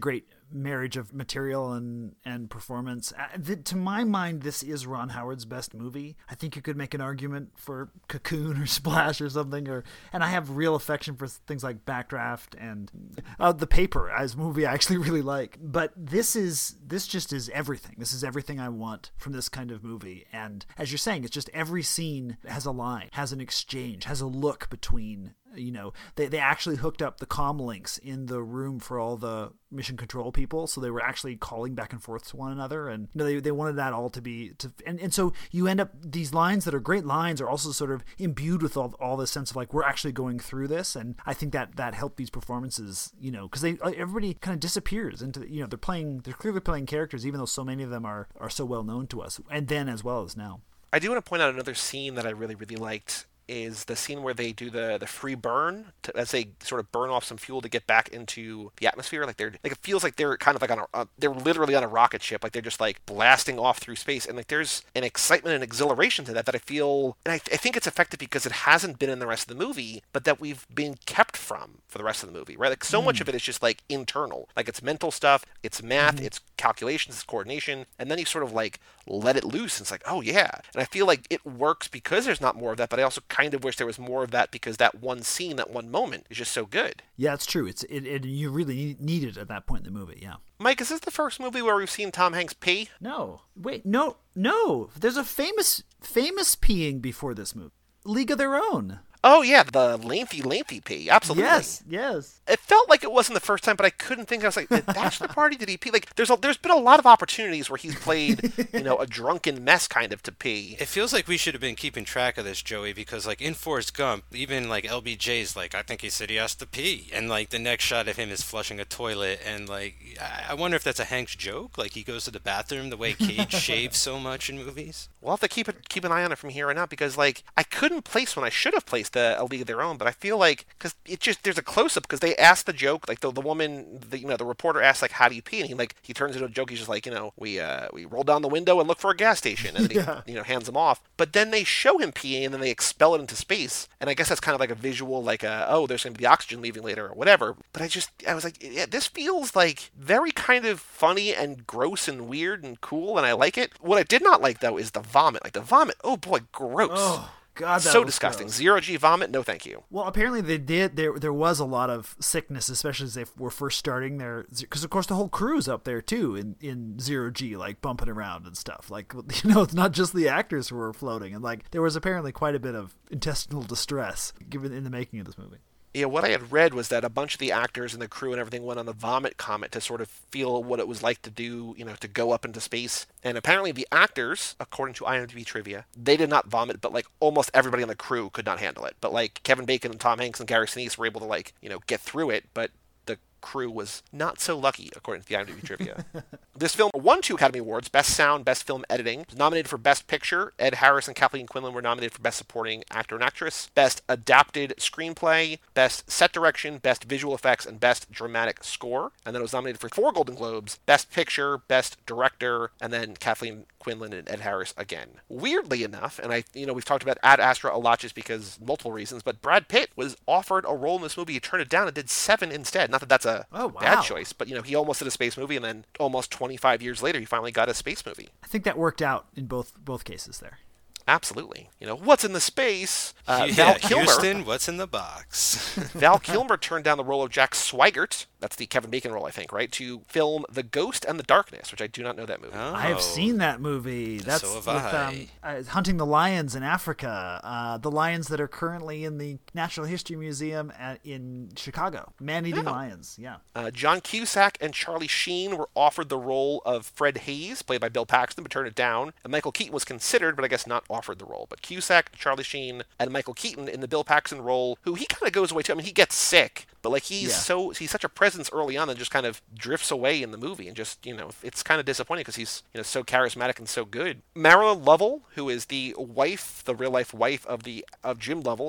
marriage of material and performance. To my mind, this is Ron Howard's best movie. I think you could make an argument for Cocoon or Splash or something, and I have real affection for things like Backdraft and The Paper as a movie I actually really like. But this just is everything. This is everything I want from this kind of movie. And as you're saying, it's just every scene has a line, has an exchange, has a look between. They actually hooked up the comm links in the room for all the mission control people, so they were actually calling back and forth to one another, and they wanted that all to be and so you end up, these lines that are great lines are also sort of imbued with all this sense of like, we're actually going through this. And I think that helped these performances, because everybody kind of disappears into they're clearly playing characters, even though so many of them are so well known to us, and then as well as now. I do want to point out another scene that I really, really liked is the scene where they do the free burn as they sort of burn off some fuel to get back into the atmosphere. Like it feels like they're kind of like they're literally on a rocket ship. Like they're just like blasting off through space, and like there's an excitement and exhilaration to that I feel, and I think it's effective because it hasn't been in the rest of the movie, but that we've been kept from for the rest of the movie, right? Like so much of it is just like internal, like it's mental stuff, it's math, it's calculations, it's coordination, and then you sort of like let it loose, and it's like, oh yeah. And I feel like it works because there's not more of that, but I also kind of wish there was more of that because that one scene, that one moment is just so good. Yeah, it's true. You really need it at that point in the movie, yeah. Mike, is this the first movie where we've seen Tom Hanks pee? No. Wait, no. There's a famous peeing before this movie. League of Their Own. Oh, yeah, the lengthy pee. Absolutely. Yes. It felt like it wasn't the first time, but I couldn't think. I was like, the bachelor party? Did he pee? Like, there's been a lot of opportunities where he's played, a drunken mess kind of to pee. It feels like we should have been keeping track of this, Joey, because, like, in Forrest Gump, even, like, LBJ's like, I think he said he has to pee. And, like, the next shot of him is flushing a toilet. And, like, I wonder if that's a Hanks joke. Like, he goes to the bathroom the way Cage shaves so much in movies. We'll have to keep an eye on it from here on out because, like, I couldn't place when I should have placed a League of Their Own, but I feel like, because there's a close-up, because they asked the joke, like, the woman, the reporter asked, like, how do you pee? And he turns into a joke. He's just like, we roll down the window and look for a gas station, and then he hands them off. But then they show him peeing, and then they expel it into space, and I guess that's kind of like a visual, like, there's going to be the oxygen leaving later, or whatever. But I was like, yeah, this feels, like, very kind of funny and gross and weird and cool, and I like it. What I did not like, though, is the vomit. Like, the vomit, oh boy, gross. Oh. God, so disgusting. Gross. Zero-G vomit, no thank you. Well, apparently they did. There was a lot of sickness, especially as they were first starting there, because of course the whole crew's up there too in Zero-G, like bumping around and stuff. Like, it's not just the actors who were floating, and like there was apparently quite a bit of intestinal distress given in the making of this movie. Yeah, what I had read was that a bunch of the actors and the crew and everything went on the vomit comet to sort of feel what it was like to do, to go up into space. And apparently the actors, according to IMDb trivia, they did not vomit, but like almost everybody on the crew could not handle it. But like Kevin Bacon and Tom Hanks and Gary Sinise were able to like, get through it, but the crew was not so lucky, according to the IMDb trivia. This film won 2 Academy Awards, Best Sound, Best Film Editing. It was nominated for Best Picture. Ed Harris and Kathleen Quinlan were nominated for Best Supporting Actor and Actress. Best Adapted Screenplay, Best Set Direction, Best Visual Effects, and Best Dramatic Score. And then it was nominated for 4 Golden Globes, Best Picture, Best Director, and then Kathleen Quinlan and Ed Harris again. Weirdly enough, and we've talked about Ad Astra a lot just because multiple reasons, but Brad Pitt was offered a role in this movie. He turned it down and did 7 instead. Not that that's a bad choice, but he almost did a space movie, and then almost 25 years later, he finally got a space movie. I think that worked out in both cases there. Absolutely. What's in the space? Val Kilmer. Houston, what's in the box? Val Kilmer turned down the role of Jack Swigert. That's the Kevin Bacon role, I think, right? To film The Ghost and the Darkness, which I do not know that movie. Oh. I have seen that movie. That's so have I. Hunting the Lions in Africa. The lions that are currently in the Natural History Museum in Chicago. Man-eating lions, yeah. John Cusack and Charlie Sheen were offered the role of Fred Hayes, played by Bill Paxton, but turned it down. And Michael Keaton was considered, but I guess not offered the role. But Cusack, Charlie Sheen, and Michael Keaton in the Bill Paxton role, who he kind of goes away to. I mean, he gets sick, but like he's such a presence early on and just kind of drifts away in the movie, and just it's kind of disappointing because he's so charismatic and so good. Marilyn Lovell, who is the real life wife of Jim Lovell, who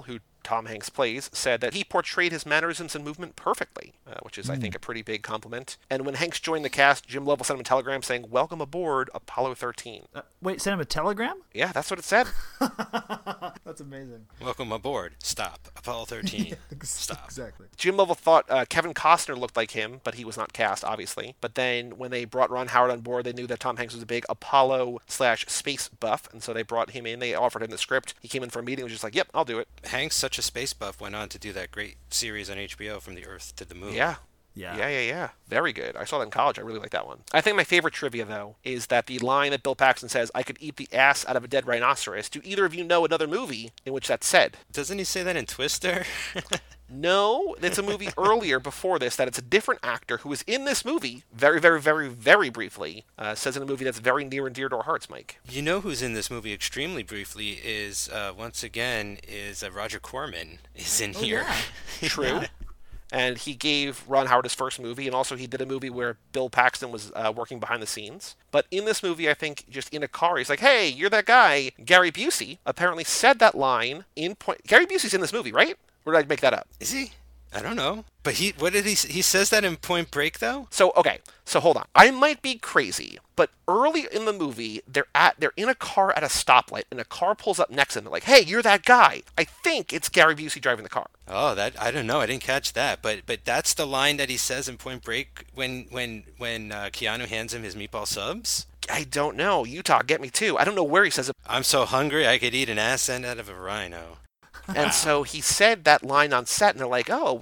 Tom Hanks plays, said that he portrayed his mannerisms and movement perfectly, which is, I think, a pretty big compliment. And when Hanks joined the cast, Jim Lovell sent him a telegram saying, "Welcome aboard Apollo 13." Wait, send him a telegram? Yeah, that's what it said. That's amazing. Welcome aboard. Stop. Apollo 13. Stop. Exactly. Jim Lovell thought Kevin Costner looked like him, but he was not cast, obviously. But then when they brought Ron Howard on board, they knew that Tom Hanks was a big Apollo/space buff, and so they brought him in. They offered him the script. He came in for a meeting and was just like, "Yep, I'll do it." Hanks, such a space buff, went on to do that great series on HBO, From the Earth to the Moon. Yeah. Yeah. Yeah. Very good. I saw that in college. I really like that one. I think my favorite trivia, though, is that the line that Bill Paxton says, "I could eat the ass out of a dead rhinoceros." Do either of you know another movie in which that's said? Doesn't he say that in Twister? No, it's a movie earlier before this that it's a different actor who is in this movie very, very, very, very briefly. Says in a movie that's very near and dear to our hearts, Mike. You know who's in this movie extremely briefly is, once again, Roger Corman is in here. Yeah. True. And he gave Ron Howard his first movie, and also he did a movie where Bill Paxton was working behind the scenes. But in this movie, I think, just in a car, he's like, "Hey, you're that guy." Gary Busey apparently said that line in point. Gary Busey's in this movie, right? Or did I make that up? Is he? I don't know. But what did he says that in Point Break, though? So hold on. I might be crazy, but early in the movie, they're in a car at a stoplight, and a car pulls up next to them. They're like, "Hey, you're that guy." I think it's Gary Busey driving the car. Oh, I don't know. I didn't catch that. But that's the line that he says in Point Break when Keanu hands him his meatball subs? I don't know. Utah, get me too. I don't know where he says it. "I'm so hungry I could eat an ass end out of a rhino." And so he said that line on set, and they're like, "Oh,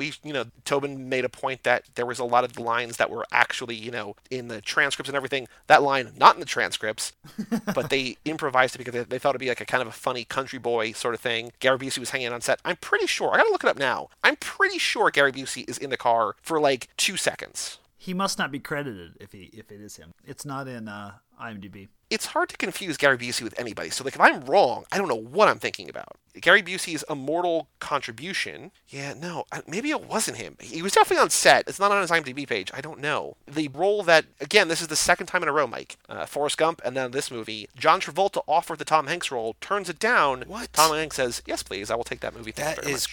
Tobin made a point that there was a lot of lines that were actually, in the transcripts and everything. That line, not in the transcripts, but they improvised it because they thought it'd be like a kind of a funny country boy sort of thing." Gary Busey was hanging on set. I'm pretty sure, I gotta look it up now. I'm pretty sure Gary Busey is in the car for like 2 seconds. He must not be credited if it is him. It's not in IMDb. It's hard to confuse Gary Busey with anybody. So, like, if I'm wrong, I don't know what I'm thinking about. Gary Busey's immortal contribution. Yeah, no, maybe it wasn't him. He was definitely on set. It's not on his IMDb page. I don't know. The role that, again, this is the second time in a row, Mike. Forrest Gump and then this movie. John Travolta offered the Tom Hanks role, turns it down. What? Tom Hanks says, "Yes, please, I will take that movie." Thank you That very is much.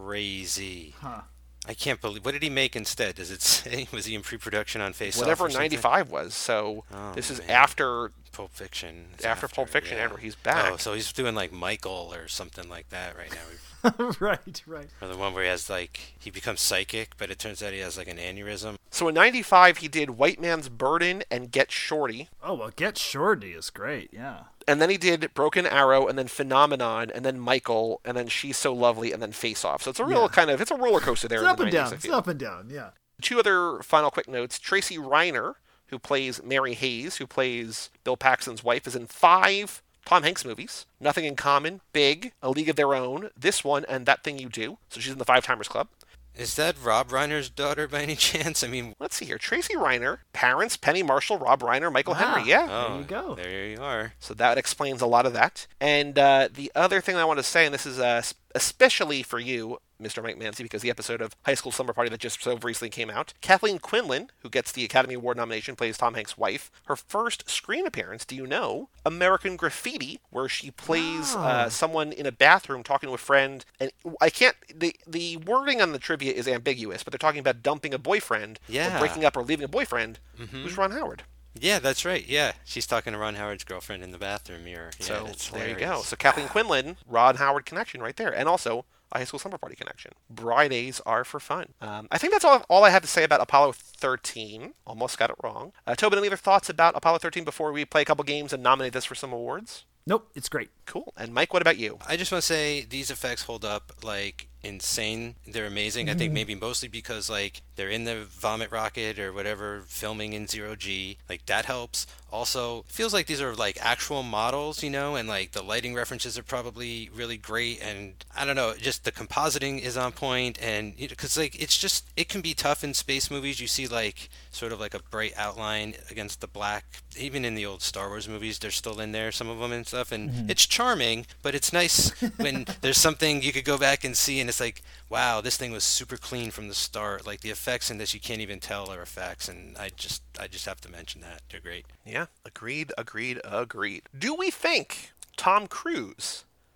crazy. Huh. I can't believe. What did he make instead? Does it say? Was he in pre-production on Face Off? Whatever or something? 95 was. So Oh, this is man. after Pulp Fiction. It's After Pulp Fiction, yeah. after he's back. Oh, so he's doing like Michael or something like that right now. Right. Or the one where he has he becomes psychic, but it turns out he has like an aneurysm. So in 95, he did White Man's Burden and Get Shorty. Oh, well, Get Shorty is great, yeah. And then he did Broken Arrow, and then Phenomenon, and then Michael, and then She's So Lovely, and then Face Off. So it's a real it's a roller coaster there It's in up the and 90s, down. I It's feel. up and down, yeah. 2 other final quick notes. Tracy Reiner, who plays Mary Hayes, who plays Bill Paxton's wife, is in 5 Tom Hanks movies. Nothing in Common, Big, A League of Their Own, this one, and That Thing You Do. So she's in the Five Timers Club. Is that Rob Reiner's daughter by any chance? I mean, Let's see here. Tracy Reiner, parents, Penny Marshall, Rob Reiner, Michael Wow. Henry. Yeah. oh, There you go. There you are. So that explains a lot of that. And the other thing I want to say, and this is especially for you, Mr. Mike Mancy, because the episode of High School Slumber Party that just so recently came out, Kathleen Quinlan, who gets the Academy Award nomination, plays Tom Hanks' wife. Her first screen appearance, do you know? American Graffiti, where she plays someone in a bathroom talking to a friend. And I can't, the wording on the trivia is ambiguous, but they're talking about dumping a boyfriend, Yeah. or breaking up or leaving a boyfriend, who's Ron Howard. Yeah, that's right. Yeah, she's talking to Ron Howard's girlfriend in the bathroom mirror. Yeah, So that's there you go. hilarious. So Kathleen Quinlan, Ron Howard connection right there, and also a High School Summer Party connection. Fridays are for fun. I think that's all I have to say about Apollo 13. Almost got it wrong. Tobin, any other thoughts about Apollo 13 before we play a couple games and nominate this for some awards? Nope, it's great. Cool. And Mike, what about you? I just want to say these effects hold up like insane. They're amazing. I think maybe mostly because like they're in the vomit rocket or whatever, filming in 0G. Like that helps. Also, it feels like these are like actual models, and like the lighting references are probably really great. And I don't know, just the compositing is on point. And because like it can be tough in space movies. You see like sort of like a bright outline against the black. Even in the old Star Wars movies, they're still in there, some of them and stuff. And it's charming, but it's nice when there's something you could go back and see, and it's like, wow, this thing was super clean from the start. Like the effects in this, you can't even tell are effects, and I just have to mention that they're great. Yeah, agreed. Do we think Tom Cruise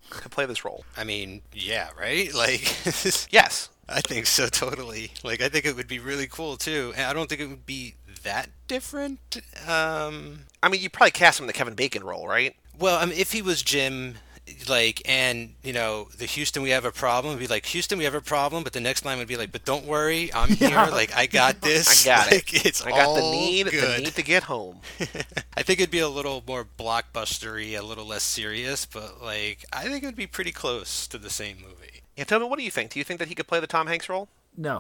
to play this role? I mean, yeah, right? Like, Yes. I think so, totally. Like, I think it would be really cool too. And I don't think it would be that different. I mean, you probably cast him in the Kevin Bacon role, right? Well, I mean, if he was Jim, like, and the Houston, we have a problem, would be like, Houston, we have a problem, but the next line would be like, but don't worry, I'm here. Like, I got this. I got like, it. It's I got all the need good. to get home. I think it'd be a little more blockbustery, a little less serious, but like, I think it would be pretty close to the same movie. Yeah, tell me, what do you think? Do you think that he could play the Tom Hanks role? No.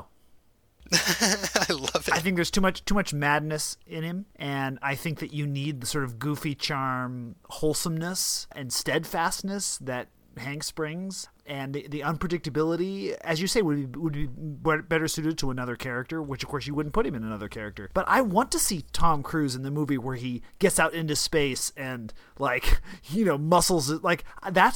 I love it. I think there's too much madness in him, and I think that you need the sort of goofy charm, wholesomeness, and steadfastness that Hanks brings, and the unpredictability, as you say, would be better suited to another character, which of course you wouldn't put him in another character. But I want to see Tom Cruise in the movie where he gets out into space and muscles it. Like,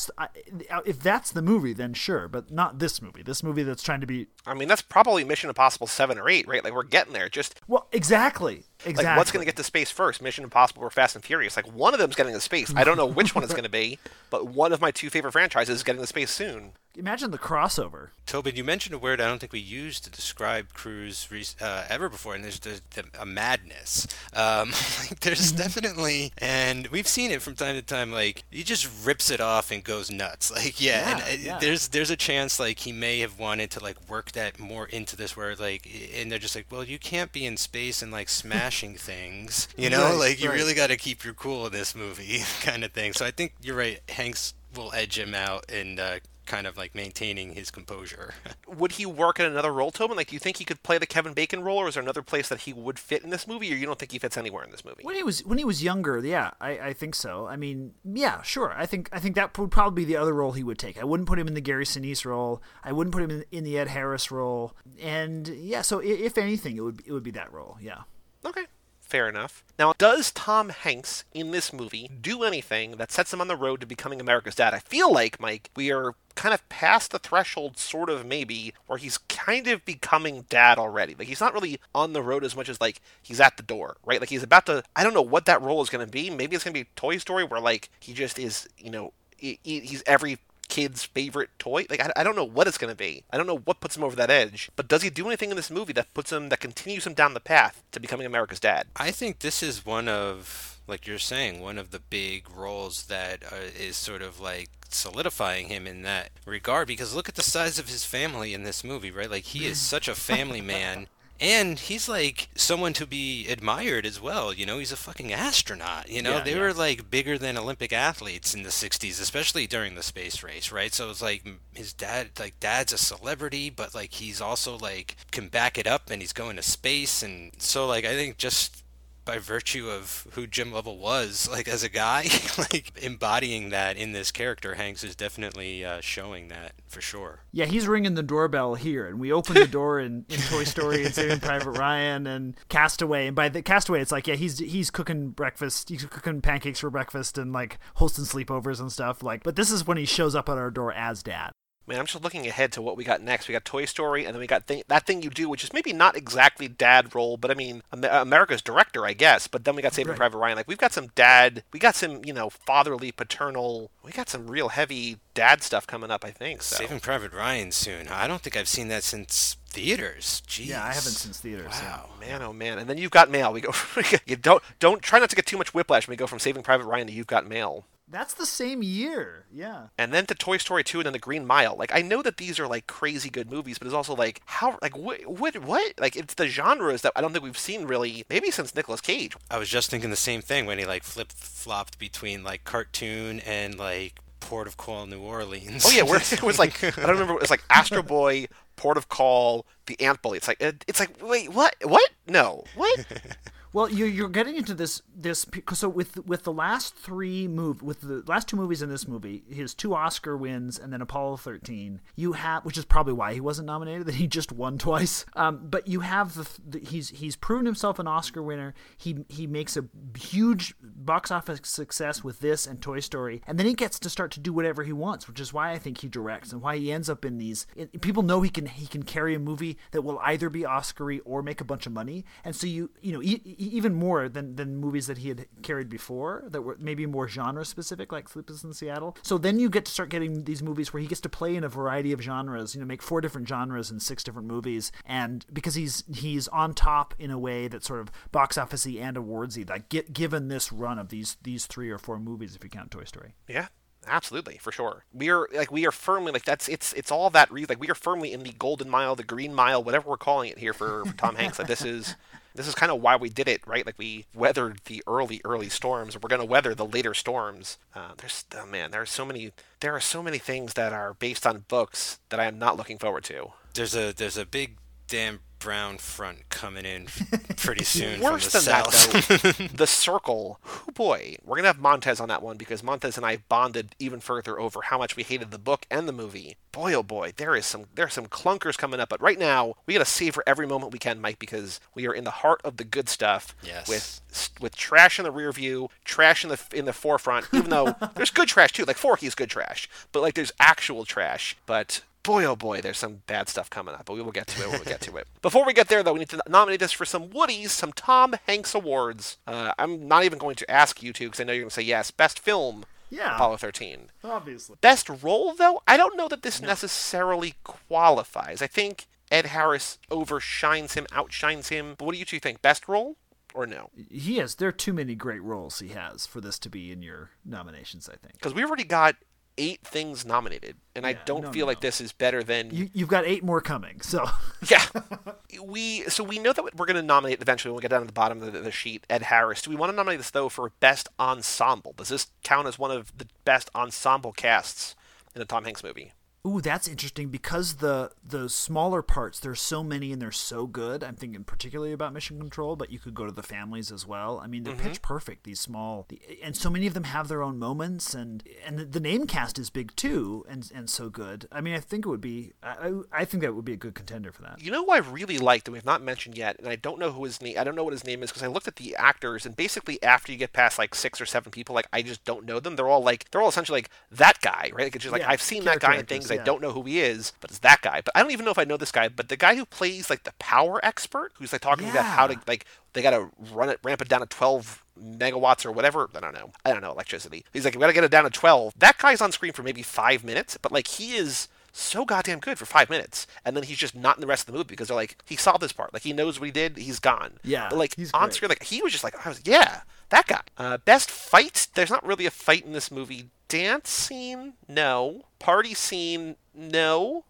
if that's the movie, then sure, but not this movie. This movie that's trying to be. I mean, that's probably Mission Impossible 7 or 8, right? Like, we're getting there. Exactly. Like, what's going to get to space first? Mission Impossible or Fast and Furious? Like, one of them's getting to space. I don't know which one it's going to be, but one of my two favorite franchises is getting to space soon. Imagine the crossover. Tobin, you mentioned a word I don't think we used to describe Cruise ever before, and there's a madness. Like, there's definitely, and we've seen it from time to time, like, he just rips it off and goes nuts. Like, yeah. There's a chance, like, he may have wanted to, like, work that more into this, where, like, and they're just like, well, you can't be in space and, like, smashing things, you really got to keep your cool in this movie, kind of thing. So I think you're right, Hanks will edge him out and kind of like maintaining his composure. Would he work in another role, Tobin? Like, do you think he could play the Kevin Bacon role, or is there another place that he would fit in this movie, or you don't think he fits anywhere in this movie? When he was younger, yeah, I think so. I mean, yeah, sure. I think that would probably be the other role he would take. I wouldn't put him in the Gary Sinise role. I wouldn't put him in the Ed Harris role. And yeah, so if anything, it would be that role. Yeah. Okay. Fair enough. Now, does Tom Hanks in this movie do anything that sets him on the road to becoming America's dad? I feel like, Mike, we are kind of past the threshold, sort of, maybe, where he's kind of becoming dad already. Like, he's not really on the road as much as, like, he's at the door, right? Like, he's about to, I don't know what that role is going to be. Maybe it's going to be Toy Story, where, like, he just is, he's every kid's favorite toy. Like, I don't know what it's going to be. I don't know what puts him over that edge. But does he do anything in this movie that continues him down the path to becoming America's dad? I think this is one of, like you're saying, one of the big roles that is sort of like solidifying him in that regard, because look at the size of his family in this movie, right? Like, he is such a family man. And he's, like, someone to be admired as well, he's a fucking astronaut, They were, like, bigger than Olympic athletes in the 60s, especially during the space race, right? So it's like, his dad's a celebrity, but, like, he's also, like, can back it up, and he's going to space, and so, like, I think just by virtue of who Jim Lovell was, like, as a guy, like, embodying that in this character, Hanks is definitely showing that, for sure. Yeah, he's ringing the doorbell here, and we open the door in Toy Story and Saving Private Ryan and Castaway, and by the Castaway, it's like, yeah, he's cooking breakfast, he's cooking pancakes for breakfast and, like, hosting sleepovers and stuff, like, but this is when he shows up at our door as dad. Man, I'm just looking ahead to what we got next. We got Toy Story, and then we got That Thing You Do, which is maybe not exactly dad role, but I mean, America's director, I guess. But then we got Saving Private Ryan. Like, we've got some fatherly, paternal, we got some real heavy dad stuff coming up, I think. So. Saving Private Ryan soon. I don't think I've seen that since theaters. Jeez. Yeah, I haven't since theaters. Wow. Yeah. Man, oh man. And then You've Got Mail. We go from, you don't try not to get too much whiplash when we go from Saving Private Ryan to You've Got Mail. That's the same year, yeah. And then to Toy Story 2 and then The Green Mile. Like, I know that these are, like, crazy good movies, but it's also, like, how, like, what? Like, it's the genres that I don't think we've seen, really, maybe since Nicolas Cage. I was just thinking the same thing when he, like, flip-flopped between, like, cartoon and, like, Port of Call, New Orleans. Oh, yeah, where it was, like, I don't remember, it was, like, Astro Boy, Port of Call, The Ant Bully. It's like, wait, what? What? No. What? Well, you're getting into this so with the last with the last two movies in this movie, his 2 Oscar wins and then Apollo 13, you have, which is probably why he wasn't nominated, that he just won twice. But you have he's proven himself an Oscar winner. He makes a huge box office success with this and Toy Story, and then he gets to start to do whatever he wants, which is why I think he directs and why he ends up in these. People know he can carry a movie that will either be Oscar-y or make a bunch of money, and so even more than movies that he had carried before that were maybe more genre specific, like Sleepless in Seattle. So then you get to start getting these movies where he gets to play in a variety of genres, make 4 different genres in 6 different movies, and because he's on top in a way that's sort of box office-y and awards-y, like given this run of these 3 or 4 movies, if you count Toy Story. Yeah. Absolutely, for sure. We are firmly it's all that reason. Like, we are firmly in the golden mile, the green mile, whatever we're calling it here for Tom Hanks. Like, this is kind of why we did it, right? Like, we weathered the early storms. We're going to weather the later storms. There are so many things that are based on books that I am not looking forward to. There's a big damn brown front coming in pretty soon. Worse from the than south. that, though, The Circle. Oh boy, we're gonna have Montez on that one because Montez and I bonded even further over how much we hated the book and the movie. Boy, oh boy, there are some clunkers coming up. But right now, we gotta savor every moment we can, Mike, because we are in the heart of the good stuff. Yes. With trash in the rear view, trash in the forefront. Even though there's good trash too, like Forky is good trash, but like there's actual trash. But boy, oh boy, there's some bad stuff coming up, but we will get to it when we get to it. Before we get there, though, we need to nominate this for some Woodies, some Tom Hanks awards. I'm not even going to ask you to, because I know you're going to say yes. Best film, Yeah. Apollo 13. Obviously. Best role, though, I don't know that this necessarily qualifies. I think Ed Harris outshines him. But what do you two think? Best role or no? There are too many great roles he has for this to be in your nominations, I think. Because we already got 8 things nominated, and I don't feel like this is better than... You've got 8 more coming, so... Yeah. We know that we're going to nominate eventually when we get down to the bottom of the sheet, Ed Harris. Do we want to nominate this, though, for Best Ensemble? Does this count as one of the best ensemble casts in a Tom Hanks movie? Ooh, that's interesting because the smaller parts, there's so many and they're so good. I'm thinking particularly about Mission Control, but you could go to the families as well. I mean, they're pitch perfect, these small, and so many of them have their own moments, and the name cast is big too, and so good. I mean, I think it would be, I think that would be a good contender for that. You know who I really liked that we have not mentioned yet, and I don't know what his name is because I looked at the actors, and basically after you get past like 6 or 7 people, like I just don't know them. They're all essentially like that guy, right? Like, it's just like I've seen that guy in things. I don't know who he is, but it's that guy. But I don't even know if I know this guy. But the guy who plays like the power expert, who's like talking about how to like they got to ramp it down to 12 megawatts or whatever. I don't know electricity. He's like, we got to get it down to 12. That guy's on screen for maybe 5 minutes, but like he is so goddamn good for 5 minutes, and then he's just not in the rest of the movie because they're like, he saw this part, like he knows what he did, he's gone. Yeah, but like he's on great. screen, like he was just like, that guy. Best fight? There's not really a fight in this movie. Dance scene? No. Party scene? No.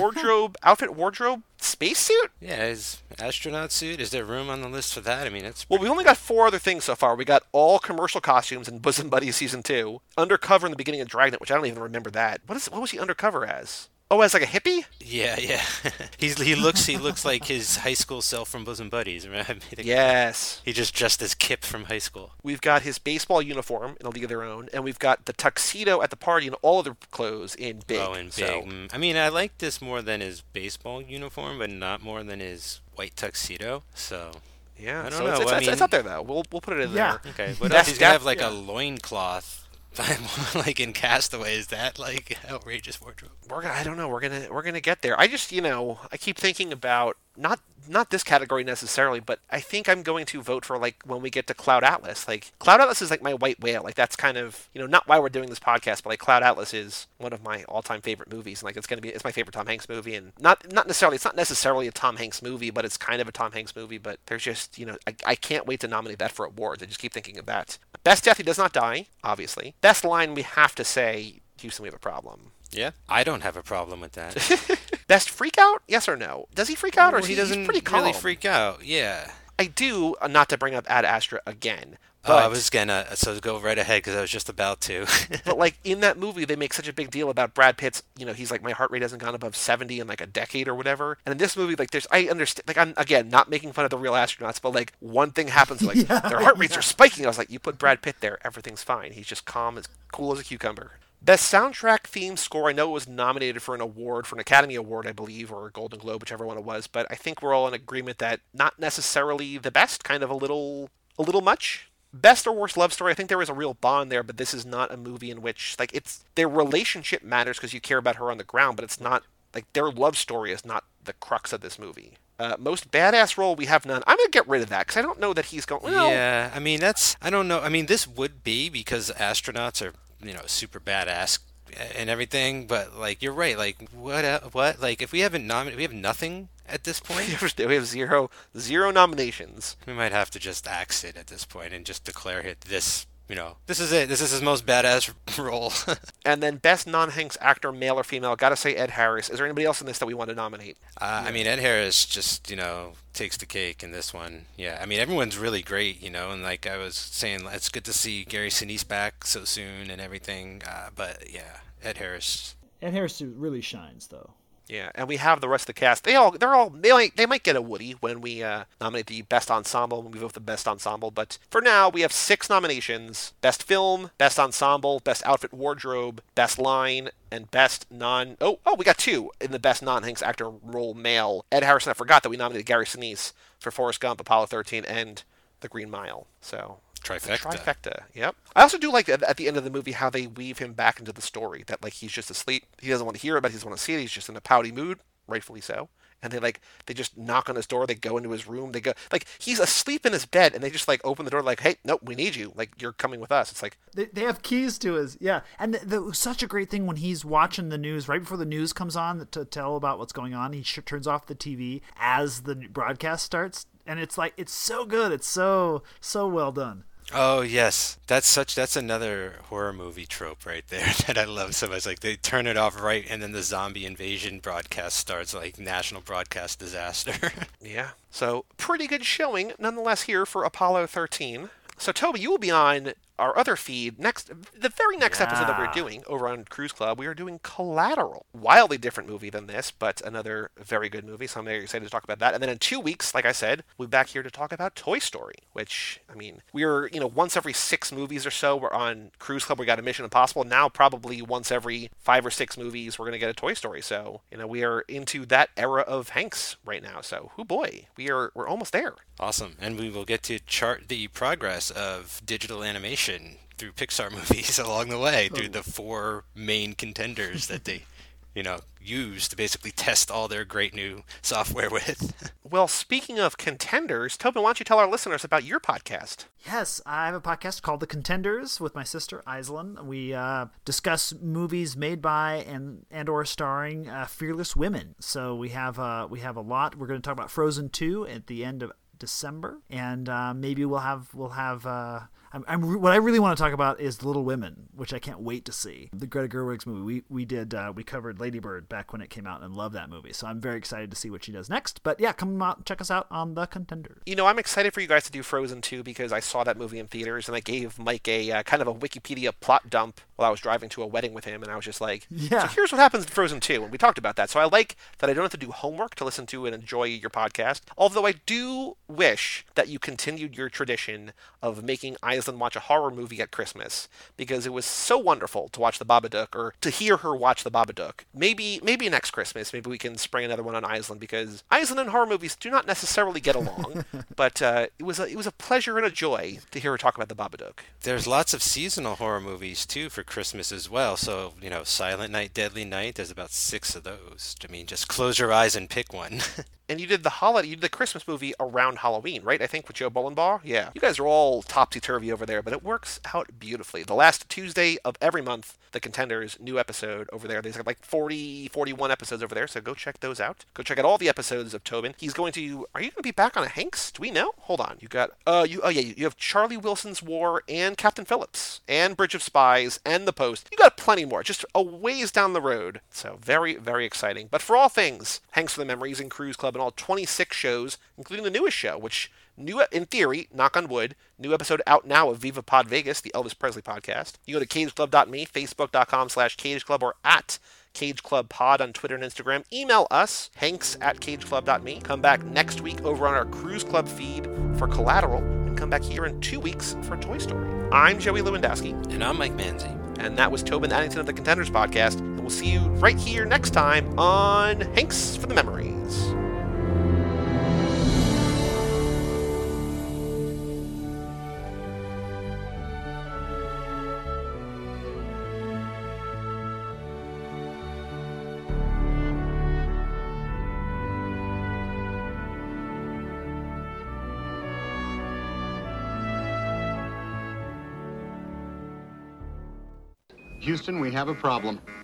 Wardrobe, spacesuit? Yeah, his astronaut suit. Is there room on the list for that? I mean, it's... Well, we only got 4 other things so far. We got all commercial costumes in Bosom Buddies Season 2. Undercover in the beginning of Dragnet, which I don't even remember that. What was he undercover as? Oh, as like a hippie? Yeah. he looks like his high school self from Bosom Buddies. Remember? Yes. He just dressed as Kip from high school. We've got his baseball uniform in A League of Their Own, and we've got the tuxedo at the party and all other clothes in Big. Oh, in Big. I mean, I like this more than his baseball uniform, but not more than his white tuxedo. So yeah, I don't know. It's up there though. We'll put it in there. Okay. What else? He's gonna have like a loincloth. Like in Castaway, is that like outrageous wardrobe? I don't know. We're gonna get there. I just I keep thinking about not this category necessarily, but I think I'm going to vote for like when we get to Cloud Atlas. Like Cloud Atlas is like my white whale. Like that's kind of not why we're doing this podcast, but like Cloud Atlas is one of my all-time favorite movies, and like it's my favorite Tom Hanks movie, and not necessarily it's not necessarily a Tom Hanks movie, but it's kind of a Tom Hanks movie. But there's just I can't wait to nominate that for awards. I just keep thinking of that. Best Death, he does not die, obviously. Best line, we have to say, Houston, we have a problem. Yeah, I don't have a problem with that. Best freak out? Yes or no? Does he freak out, or he he's doesn't pretty calm? really freak out? Yeah. I do, not to bring up Ad Astra again. But, I was gonna, so go right ahead because I was just about to. But like in that movie, they make such a big deal about Brad Pitt's. He's like, my heart rate hasn't gone above 70 in like a decade or whatever. And in this movie, like I understand, like I'm again not making fun of the real astronauts, but like one thing happens, like their heart rates are spiking. I was like, you put Brad Pitt there, everything's fine. He's just calm, as cool as a cucumber. Best soundtrack theme score, I know it was nominated for an award, for an Academy Award, I believe, or a Golden Globe, whichever one it was, but I think we're all in agreement that not necessarily the best, kind of a little much. best or worst love story, I think there is a real bond there, but this is not a movie in which, like, it's their relationship matters because you care about her on the ground, but it's not, like, their love story is not the crux of this movie. Most badass role, we have none. I'm going to get rid of that because I don't know that he's going, well... Yeah, I mean, I don't know. I mean, this would be because astronauts are, super badass and everything, but, like, you're right. Like, what? Like, if we haven't nominated, we have nothing at this point? We have zero nominations. We might have to just axe it at this point and just declare it this... this is it. This is his most badass role. And then best non-Hanks actor, male or female, gotta say Ed Harris. Is there anybody else in this that we want to nominate? I mean, Ed Harris just, takes the cake in this one. Yeah, I mean, everyone's really great, and like I was saying, it's good to see Gary Sinise back so soon and everything. But yeah, Ed Harris. Ed Harris really shines, though. Yeah, and we have the rest of the cast. They might get a Woody when we nominate the best ensemble, when we vote for the best ensemble. But for now, we have 6 nominations: best film, best ensemble, best outfit wardrobe, best line, and best non. Oh, we got 2 in the best non-Hanks actor role male. Ed Harrison. I forgot that we nominated Gary Sinise for Forrest Gump, Apollo 13, and The Green Mile. So. Trifecta, yep. I also do like at the end of the movie how they weave him back into the story, that like he's just asleep, he doesn't want to hear about it, he doesn't want to see it, he's just in a pouty mood, rightfully so. And they just knock on his door, they go into his room, they go, like, he's asleep in his bed, and they just like open the door like, hey, nope, we need you, like, you're coming with us. It's like they have keys to his, yeah. And such a great thing when he's watching the news right before the news comes on to tell about what's going on, he turns off the TV as the broadcast starts, and it's like, it's so good, it's so well done. Oh yes, that's another horror movie trope right there that I love so much. Like they turn it off right, and then the zombie invasion broadcast starts, like national broadcast disaster. Yeah. So pretty good showing, nonetheless, here for Apollo 13. So Toby, you will be on our other feed the very next episode that we're doing over on Cruise Club. We are doing Collateral. Wildly different movie than this, but another very good movie, so I'm very excited to talk about that. And then in 2 weeks, like I said, we'll be back here to talk about Toy Story, which, I mean, we're, once every 6 movies or so, we're on Cruise Club, we got a Mission Impossible. Now probably once every 5 or 6 movies, we're going to get a Toy Story. So, we are into that era of Hanks right now. So, oh boy, we're almost there. Awesome. And we will get to chart the progress of digital animation through Pixar movies along the way, through the 4 main contenders that they, use to basically test all their great new software with. Well, speaking of contenders, Tobin, why don't you tell our listeners about your podcast? Yes, I have a podcast called The Contenders with my sister, Aislinn. We discuss movies made by and or starring fearless women. So we have a lot. We're going to talk about Frozen 2 at the end of December, and maybe we'll have what I really want to talk about is Little Women, which I can't wait to see. The Greta Gerwig's movie. We covered Lady Bird back when it came out and loved that movie. So I'm very excited to see what she does next. But yeah, come out and check us out on The Contenders. I'm excited for you guys to do Frozen 2 because I saw that movie in theaters and I gave Mike a kind of a Wikipedia plot dump while I was driving to a wedding with him, and I was just like, So here's what happens in Frozen 2, and we talked about that. So I like that I don't have to do homework to listen to and enjoy your podcast, although I do wish that you continued your tradition of making Aislinn watch a horror movie at Christmas, because it was so wonderful to watch The Babadook, or to hear her watch The Babadook. Maybe next Christmas, maybe we can spring another one on Aislinn, because Aislinn and horror movies do not necessarily get along, but it was a pleasure and a joy to hear her talk about The Babadook. There's lots of seasonal horror movies, too, for Christmas as well. So, Silent Night, Deadly Night, there's about 6 of those. I mean, just close your eyes and pick one. And you did the Christmas movie around Halloween, right? I think with Joe Bolenbaugh? Yeah. You guys are all topsy-turvy over there, but it works out beautifully. The last Tuesday of every month, The Contenders, new episode over there. There's like 41 episodes over there, so go check those out. Go check out all the episodes of Tobin. Are you going to be back on a Hanks? Do we know? Hold on. You got, you have Charlie Wilson's War and Captain Phillips and Bridge of Spies and The Post. You got plenty more, just a ways down the road. So very, very exciting. But for all things, Hanks for the Memories and Cruise Club and all 26 shows, including the newest show, which in theory, knock on wood, new episode out now of Viva Pod Vegas, the Elvis Presley podcast. You go to cageclub.me, facebook.com/cageclub, or at CageClubPod on Twitter and Instagram. Email us, hanks@cageclub.me. Come back next week over on our Cruise Club feed for Collateral, and come back here in 2 weeks for Toy Story. I'm Joey Lewandowski. And I'm Mike Manzi. And that was Tobin Addington of the Contenders podcast. And we'll see you right here next time on Hanks for the Memories. Houston, we have a problem.